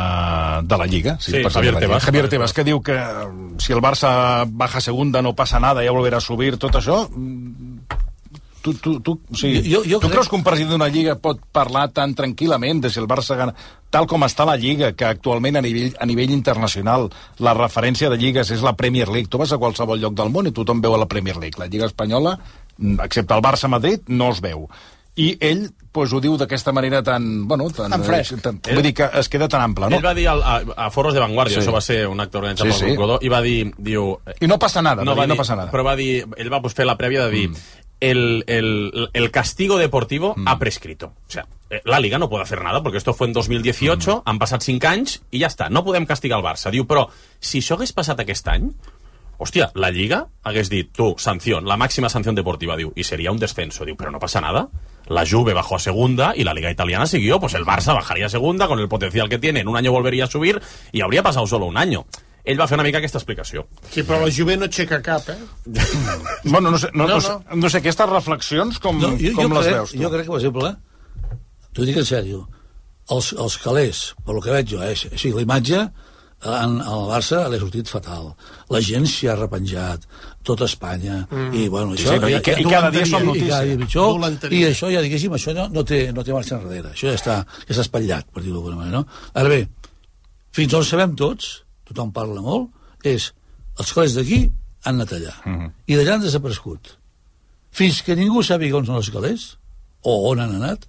de la Lliga, Sí, el president Javier de la Lliga, Tebas. Javier Tebas, que diu que eh, si el Barça baja segunda no passa nada, ja volverà a subir, tot això, mm, tu, tu, tu, o sigui, Jo- jo tu crec- creus que un president d'una Lliga pot parlar tan tranquil·lament de si el Barça gana, tal com està la Lliga, que actualment a nivell, a nivell internacional la referència de lligues és la Premier League. Tu vas a qualsevol lloc del món i tothom veu a la Premier League. La Lliga Espanyola, mm, excepte el Barça-Madrid, no es veu. I ell pues, ho diu d'aquesta manera tan... Bueno, tan, Tan fresc. Tan, vull dir que es queda tan ample, no? Ell va dir al, a, a Foros de Vanguardia, Sí. això va ser un acte organitzat Sí, pel sí. Grup Godó, i va dir... Diu, I no passa nada, no, va no dir, passa nada. Però va dir, ell va pues, fer la prèvia de dir mm. el, el, el castigo deportivo mm. ha prescrito. O sea, la Liga no puede hacer nada porque esto fue en dos mil dieciocho, mm. han passat cinc anys i ja està, no podem castigar el Barça. Diu, però si això hagués passat aquest any, hòstia, la Lliga hagués dit, tu, sanción, la máxima sanción deportiva, diu, y sería un descenso. Diu, pero no pasa nada. La Juve bajó a segunda y la Liga Italiana siguió. Pues el Barça bajaría a segunda con el potencial que tiene. En un año volvería a subir y habría pasado solo un año. Ell va fer una mica aquesta explicació. Sí, però la Juve no aixeca cap, eh? Bueno, no sé, no, no, No, no, sé, no sé, aquestes reflexions com, No, jo, com jo les crec, veus tu? Jo crec que, per exemple, t'ho dic en sèrio, els, els calés, per lo que veig jo, eh, o sigui, la imatge en, al Barça l'he sortit fatal. La gent s'hi ha repenjat, tota Espanya, mm. i bueno, Sí, això... sí, no, i ca- i cada dia som I notícia. cada dia pitjor, Dolenteria. i això ja diguéssim, això no, no, té, no té marxa enrere, això ja està, ja està espatllat, per dir-ho d'alguna manera, no? Ara bé, fins on sabem tots, tothom parla molt, és els calés d'aquí han anat allà, mm -hmm. i d'allà han desaparegut. Fins que ningú sàpiga on són els calés, o on han anat,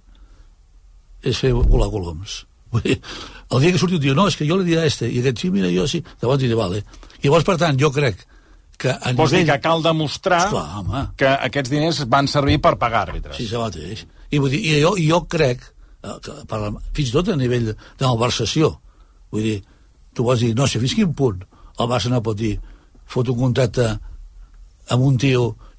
és fer volar coloms. Vull dir, el dia que surti un dia, no, és que jo li diré a este, i aquest, sí, mira, jo sí, llavors diré, vale. I llavors, per tant, jo crec que a Vols dir nivell... que cal demostrar Esclar, home. que aquests diners van servir per pagar àrbitres. Sí, això mateix. I, vull dir, i jo, i jo crec, eh, que per, fins i tot a nivell de, de malversació, vull dir, tu vols dir, no sé, fins quin punt el Barça no pot dir, fot un contracte amb un tio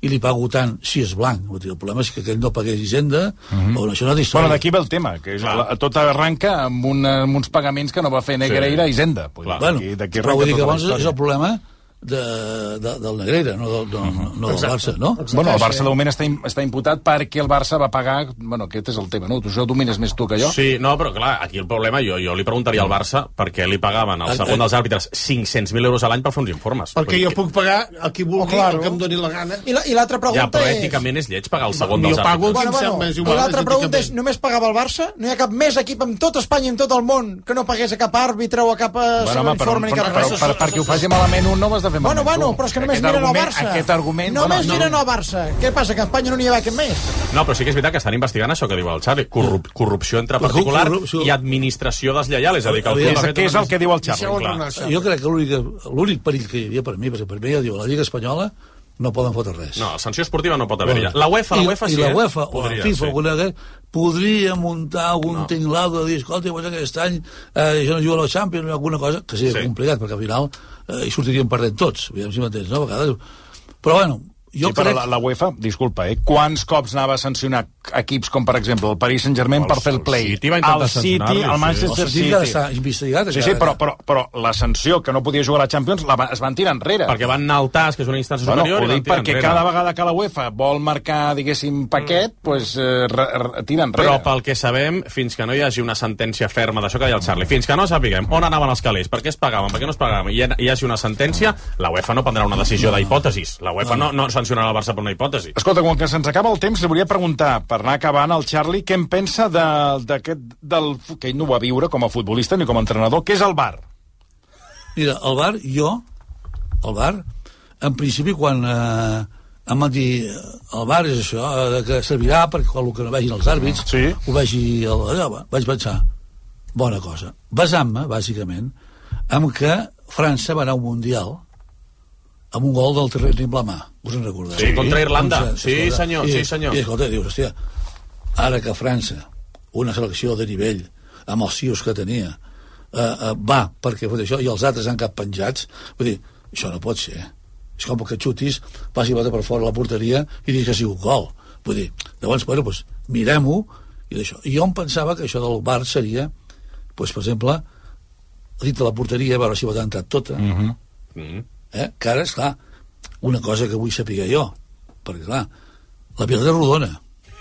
i li pago tant si és blanc. Vull dir, el problema és que aquell no pagués Hisenda, Mhm. o això no és història. Bueno, d'aquí ve el tema, que és la, tot arranca amb, una, amb uns pagaments que no va fer Negreira a Hisenda. Vull dir, Bueno, d'aquí- d'aquí però vull dir que arrenca tota la llavors és història. el problema de, de, del Negreira, no del, no, no del Barça, no? Bueno, el Barça de moment està, im- està imputat perquè el Barça va pagar... Bueno, aquest és el tema, no? Tu això ho domines més tu que jo. Sí, no, però clar, aquí el problema, jo, jo li preguntaria al Barça per què li pagaven al segon dels àrbitres cinc-cents mil euros a l'any per fer uns informes. Perquè jo puc pagar el que vulgui, Oh, claro. el que em doni la gana. I la- i l'altra pregunta Ja, però és... èticament és lleig pagar el segon Jo dels pago àrbitres. el Bueno, bueno, és i igual, l'altra és pregunta és, èticament. només pagava el Barça? No hi ha cap més equip en tot Espanya, en tot el món, que no pagués a cap àrbitre o a cap Bueno, bueno, home, però, informe ni però, cap però, res? per, perquè ho faci malament un no ho has de fer Bueno, malament bueno, tu. però és que només Aquest miren al argument- Barça. Aquest argument... Només bueno, miren al Barça. Què passa, que a Espanya no n'hi ha cap més? No, però sí que és veritat que estan investigant això que diu el Xavi, corrup corrupció entre Però particular corrupció- i administració deslleial, és a dir, que el Aviam, club ha fet què és una- el que diu el Xavi? Deixeu-ho tornar, Clar. Jo crec que l'únic l'únic perill que hi havia per mi, perquè per mi ja diu, la Lliga Espanyola no poden fotre res. No, sanció esportiva no pot haver-hi. ja. La UEFA, la I, UEFA i sí, la eh? UEFA o Podria, la FIFA sí. o alguna cosa, podria muntar algun No. tinglado de dir, escolta, pues aquest any eh, jo no jugo a la Champions o alguna cosa, que sigui Sí. complicat, perquè al final eh, hi sortirien perdent tots, aviam si m'entens, no? A vegades... Però bueno, jo sí, però crec... la, la UEFA, disculpa, eh? Quants cops anava a sancionar equips com, per exemple, el Paris Saint-Germain El- per fer el el play? City va intentar el City, sancionar-li, el sí. Manchester El City... City ha d'estar investigat, Sí, encara, sí, però, encara. però, però la sanció que no podia jugar a la Champions la, va- es van tirar enrere. Perquè van anar al T A S, que és una instància Bueno, superior, ho i van dic tirar perquè enrere. cada vegada que la UEFA vol marcar, diguéssim, paquet, mm. pues, eh, re, re, tira enrere. Però pel que sabem, fins que no hi hagi una sentència ferma d'això que deia el Charlie, fins que no sapiguem on anaven els calés, per què es pagaven, per què no es pagaven, i hi hagi una sentència, la UEFA no prendrà una decisió d'hipòtesis. La UEFA no, no sancionarà el Barça per una hipòtesi. Escolta, quan que se'ns acaba el temps, li volia preguntar, per anar acabant, al Charlie, què en pensa de, d'aquest, del, que ell no ho va viure com a futbolista ni com a entrenador, que és el V A R. Mira, el bar, jo, el bar, en principi, quan eh, em van dir el bar és això, eh, que servirà perquè quan el que no vegin els àrbits, sí. ho vegi el, allò, va, vaig pensar, bona cosa. Basant-me, bàsicament, en que França va anar a un Mundial amb un gol del Terrible Blamà, us en recordeu? Sí, contra Irlanda. Doncs, Sí, escolta, senyor, i, sí, senyor. I, escolta, dius, hòstia, ara que França, una selecció de nivell, amb els cios que tenia, eh, eh, va perquè fot això i els altres han cap penjats, vull dir, això no pot ser. És com que xutis, passi la per fora la porteria i diguis que ha sigut gol. Vull dir, llavors, bueno, doncs, mirem-ho i d'això. I jo em pensava que això del bar seria, doncs, per exemple, dit de la porteria, a veure si va entrar tota, Mm -hmm. Mm. eh? que ara, esclar, una cosa que vull saber jo, perquè, clar, la pilota és rodona.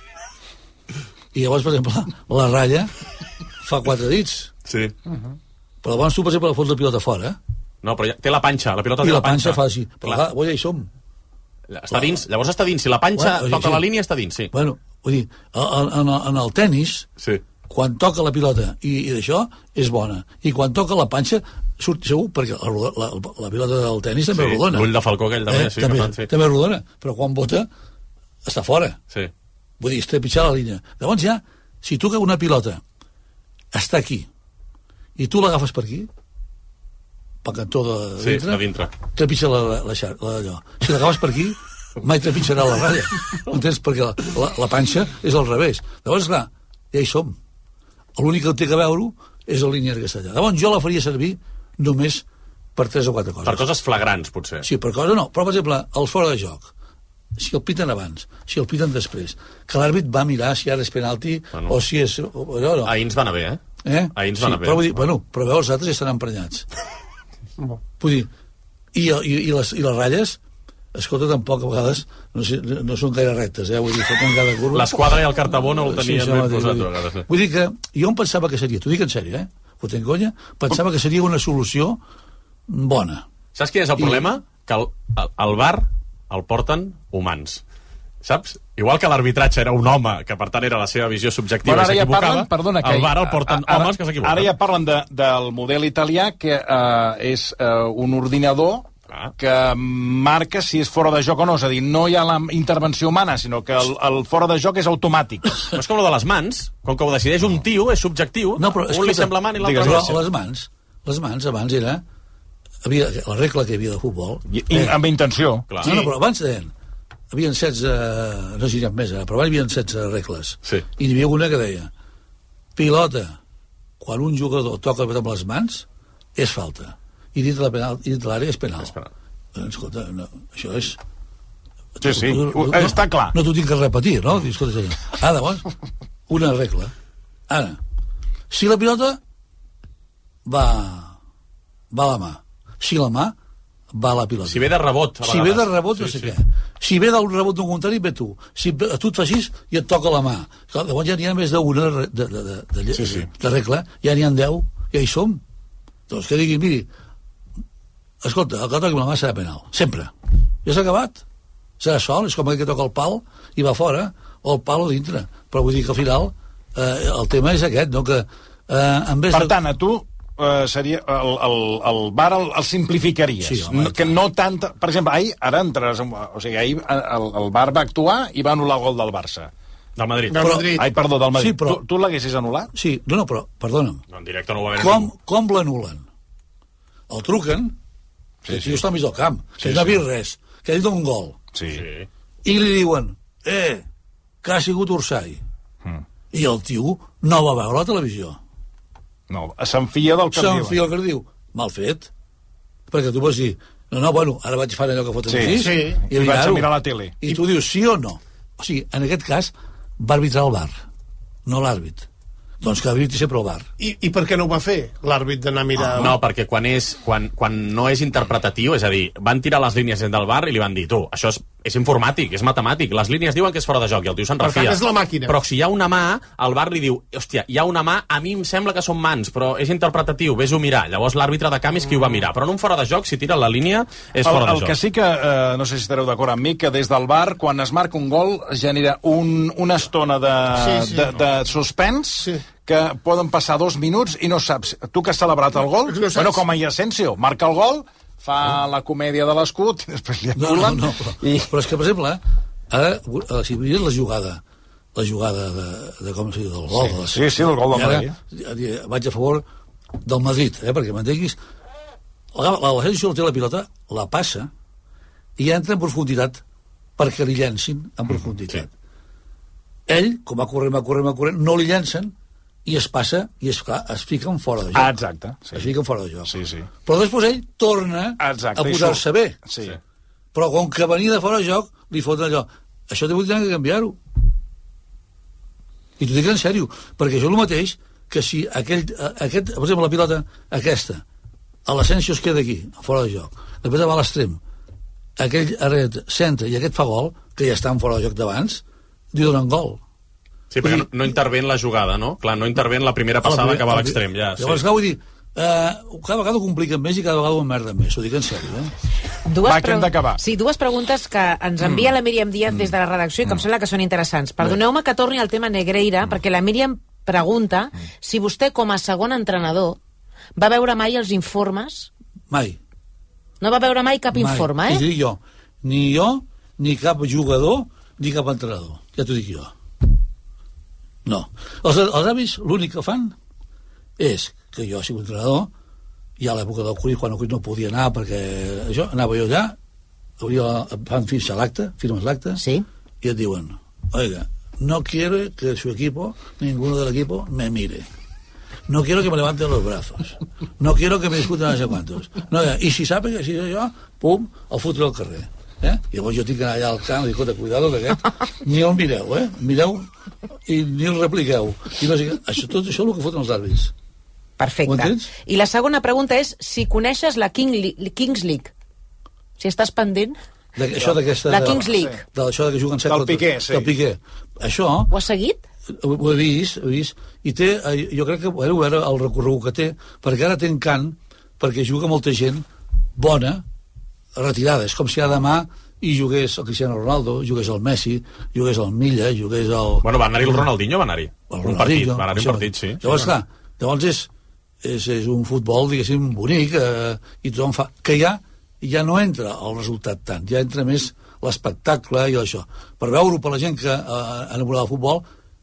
I llavors, per exemple, la ratlla fa quatre dits. Sí. Però llavors tu, per exemple, fots la pilota fora, No, però ja, té la panxa, la pilota i té la la panxa. panxa fa així. Però, clar, voi, ja hi som. Està dins, llavors està dins. Si la panxa Bueno, toca sí. la línia, està dins, sí. Bueno, vull dir, en, en, en el tennis, sí. quan toca la pilota i, i d'això, és bona. I quan toca la panxa, surt segur, perquè la, la, la pilota del tennis també Sí, és rodona. l'ull de falcó aquell també, sí, també, que fan, sí. també és rodona, però quan bota, està fora. Sí. Vull dir, és trepitjar la línia. Llavors ja, si tu que una pilota està aquí, i tu l'agafes per aquí, pel cantó de Sí, dintre, de dintre. trepitja la, la, la, la, allò. Si l'agafes per aquí, mai trepitjarà la ratlla. Entens? Perquè la, la, la panxa és al revés. Llavors, clar, ja hi som. L'únic que té que veure és la línia aquesta allà. Llavors jo la faria servir només per tres o quatre coses. Per coses flagrants, potser. Sí, per coses no. Però, per exemple, el fora de joc. Si el piten abans, si el piten després, que l'àrbit va mirar si ara és penalti Bueno. o si és... O, o, no. Ahir ens va anar bé, eh? Eh? Ahir ens sí, va anar bé. però vull dir, bueno, però veus, els altres ja estan emprenyats. Vull dir, i, i, i, les, i les ratlles, escolta, tampoc a vegades no, sé, no són gaire rectes, eh? Vull dir, foten cada curva. L'esquadra i el cartabó no el tenien això ben mateix, posat, vull dir. a vegades, eh? Vull dir que jo em pensava que seria, t'ho dic en sèrio, eh? Ho tenc conya, pensava que seria una solució bona. Saps quin és el I- problema? Que el, el, el bar el porten humans. Saps? Igual que l'arbitratge era un home, que per tant era la seva visió subjectiva Bueno, i ara ja s'equivocava, parlen, perdona, que el bar el porten ara, homes que s'equivoquen. Ara ja parlen de, del model italià, que eh, és eh, un ordinador que marca si és fora de joc o no. És a dir, no hi ha la intervenció humana, sinó que el, el fora de joc és automàtic. No és com el de les mans, com que ho decideix un tio, és subjectiu, No, però, un li sembla man i l'altre però no. les mans, les mans abans era... Havia, la regla que hi havia de futbol... I, i, amb intenció. Clar. No, no, però abans deien... Hi havia setze... No sé si hi ha més, ara, però abans hi havia setze regles. Sí. I n'hi havia una que deia... Pilota, quan un jugador toca amb les mans, és falta. I dit de la penal, i dit de l'àrea és penal. És penal. Escolta, no, això és... Sí, sí, no, està clar. No, no t'ho tinc que repetir, no? Escolta, ara, llavors, una regla. Ara, si la pilota va, va a la mà, si la mà va a la pilota. Si ve de rebot, a Si ve de rebot, no sé què. Si ve del rebot d'un contrari, ve tu. Si tu et fas així i et toca la mà. Clar, llavors ja n'hi ha més d'una de, de, de, de, sí, sí. de regla, ja n'hi ha deu, ja hi som. Doncs que diguin, miri, escolta, el que toqui la mà serà penal. Sempre. Ja s'ha acabat. Serà sol, és com aquell que toca el pal i va fora, o el pal o dintre. Però vull dir que al final eh, el tema és aquest, no? Que, eh, en vez per de... tant, a tu eh, seria el, el, el bar el, el simplificaries. Sí, home, que no tant... Per exemple, ahir, ara entres... O sigui, ahir el, el bar va actuar i va anul·lar el gol del Barça. Del Madrid. Del Però, Madrid. Ai, perdó, del Madrid. Sí, però... Tu, tu l'haguessis anul·lat? Sí, no, no, però, perdona'm. No, en directe no ho va haver com, com l'anulen? El truquen, sí, que el tio està al mig del camp, que sí, no ha vist res, que ell dona un gol. Sí. I li diuen, eh, que ha sigut Orsay. Mm. I el tio no va veure la televisió. No, s'enfia del que diu. S'enfia del que diu. Mal fet. Perquè tu pots dir, no, no, bueno, ara vaig fer allò que foten sí, així, sí. i, I vaig a mirar la tele. I tu dius sí o no. O sigui, en aquest cas, va arbitrar el V A R, no l'àrbit. Doncs que arbitri sempre el V A R. I, I per què no ho va fer, l'àrbit, d'anar a mirar... Ah, no, perquè quan, és, quan, quan no és interpretatiu, és a dir, van tirar les línies des del V A R i li van dir, tu, això és, és informàtic, és matemàtic, les línies diuen que és fora de joc i el tio se'n refia. Per tant, és la màquina. Però si hi ha una mà, el V A R li diu, hòstia, hi ha una mà, a mi em sembla que són mans, però és interpretatiu, vés-ho mirar. Llavors l'àrbitre de camp és qui ho va mirar. Però en un fora de joc, si tira la línia, és fora el, de el joc. El que sí que, eh, no sé si estareu d'acord amb mi, que des del V A R, quan es marca un gol, genera un, una estona de, sí, sí. de, de suspens, sí. que poden passar dos minuts i no saps, tu que has celebrat el gol, no bueno, com a Asensio, marca el gol, fa oh. la comèdia de l'escut i després li anulen. No, no, no, però, i... però és que, per exemple, ara, si veies la jugada, la jugada de, de com s'ha dit, del gol. Sí, de sí, sí, del gol del Madrid. Ara, vaig a favor del Madrid, eh, perquè m'entenguis, l'Asensio té la pilota, la passa, i entra en profunditat perquè li llancin en profunditat. Sí. Ell, com va corrent, va corrent, va corrent, no li llancen, i es passa, i es, clar, es fiquen fora de joc. Ah, exacte. Sí. Es fiquen fora de joc. Sí, sí. Però després ell torna exacte, a posar-se bé. Sí. Però com que venia de fora de joc, li foten allò. Això t'ho tenen que canviar-ho. I t'ho dic en sèrio, perquè això és el mateix que si aquell, aquest, per exemple, la pilota aquesta, a l'Asensio es queda aquí, fora de joc, després va a l'extrem, aquell arret centre i aquest fa gol, que ja estan fora de joc d'abans, li donen gol. Sí, perquè no, no interven la jugada, no? Clar, no interven la primera passada primer, que va a l'extrem, ja. Llavors, sí. Clar, vull dir, eh, cada vegada ho compliquen més i cada vegada ho emmerden més, ho dic en sèrio, eh? Dues va, que hem d'acabar. Sí, dues preguntes que ens envia mm. la Míriam Díaz mm. des de la redacció i que mm. em sembla que són interessants. Perdoneu-me que torni al tema Negreira, mm. perquè la Míriam pregunta mm. si vostè, com a segon entrenador, va veure mai els informes? Mai. No va veure mai cap mai. informe, eh? I dic jo, ni jo, ni cap jugador, ni cap entrenador. Ja t'ho dic jo. No. Els, els avis l'únic que fan és que jo, si un entrenador, ja a l'època del Cruyff, quan el Cruyff no podia anar, perquè això, anava jo allà, jo, fan fins a l'acte, firmes l'acte, sí. i et diuen, oiga, no quiero que su equipo, ninguno del equipo, me mire. No quiero que me levanten los brazos. No quiero que me discuten no sé cuántos. No, i si sabe que si jo, pum, el fotre al carrer. Eh? I llavors jo tinc que anar allà al camp i dic, cuidado, que aquest ni el mireu, eh? Mireu i ni el repliqueu. I no sé, això, tot això és el que foten els àrbits. Perfecte. I la segona pregunta és si coneixes la King Li- Kings League. Si estàs pendent... De, això d'aquesta... La Kings League. De, de, això que juguen set del Piqué, sí. Del Piqué. Això... Ho has seguit? Ho, ho he vist, ho he vist. I té, jo crec que bueno, veure el recorregut que té, perquè ara té encant, perquè juga molta gent bona, retirada. És com si ara demà hi jugués el Cristiano Ronaldo, jugués el Messi, jugués el Milla, jugués el... Bueno, va anar-hi el Ronaldinho, va anar-hi. Un partit, va anar-hi un partit, sí. Llavors, clar, llavors és, és, és un futbol, diguéssim, bonic, eh, i tothom fa... Que ja, ja no entra el resultat tant, ja entra més l'espectacle i això. Per veure-ho per la gent que eh, enamorada del futbol,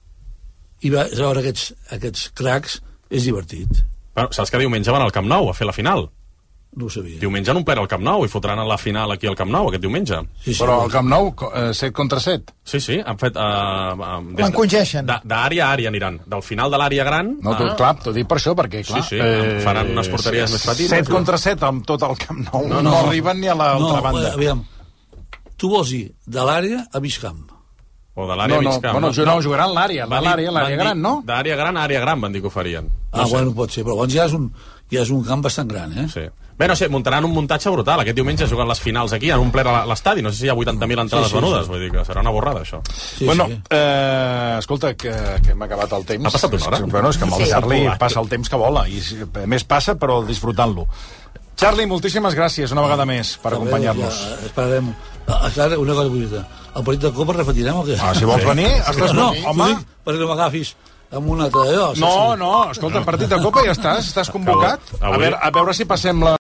i veure aquests, aquests cracs és divertit. Bueno, saps que diumenge van al Camp Nou a fer la final? No ho sabia. Diumenge han omplert el Camp Nou i fotran a la final aquí al Camp Nou aquest diumenge. Sí, sí, però al Camp Nou, eh, set contra set? Sí, sí, han fet... Eh, L'encongeixen. D'àrea a àrea aniran. Del final de l'àrea gran... No, tu, clar, t'ho dic per això, perquè, clar... Sí, sí, eh, faran unes porteries sí, més petites. set contra set amb tot el Camp Nou. No, no, no arriben ni a l'altra no, banda. Aviam, tu vols ir de l'àrea a mig camp. O de l'àrea no, no, mig camp. Bueno, no, no, jugaran l'àrea, l'àrea, l'àrea gran, no? D'àrea gran a àrea gran van dir que ho farien. No ah, sé. Bueno, pot ser, però llavors ja és un, ja és un camp bastant gran, eh? Sí. Bé, no sé, muntaran un muntatge brutal. Aquest diumenge juguen les finals aquí, han omplert l'estadi. No sé si hi ha vuitanta mil entrades sí, sí, venudes. Sí. Vull dir que serà una borrada, això. Sí, bueno, sí. Eh, escolta, que, que hem acabat el temps. Ha passat una hora? Bueno, és que amb el sí. Charlie passa el temps que vola. I a més passa, però disfrutant-lo. Charlie, moltíssimes gràcies una vegada més per acompanyar-nos. Ja, esperarem. Ara, una cosa vull dir. El partit de Copa repetirem o què? Ah, si vols venir, estàs no, venir, home. Dic, perquè no m'agafis amb una altra d'allò. No, no, escolta, el partit de Copa ja estàs, estàs convocat. A veure, a veure si passem la...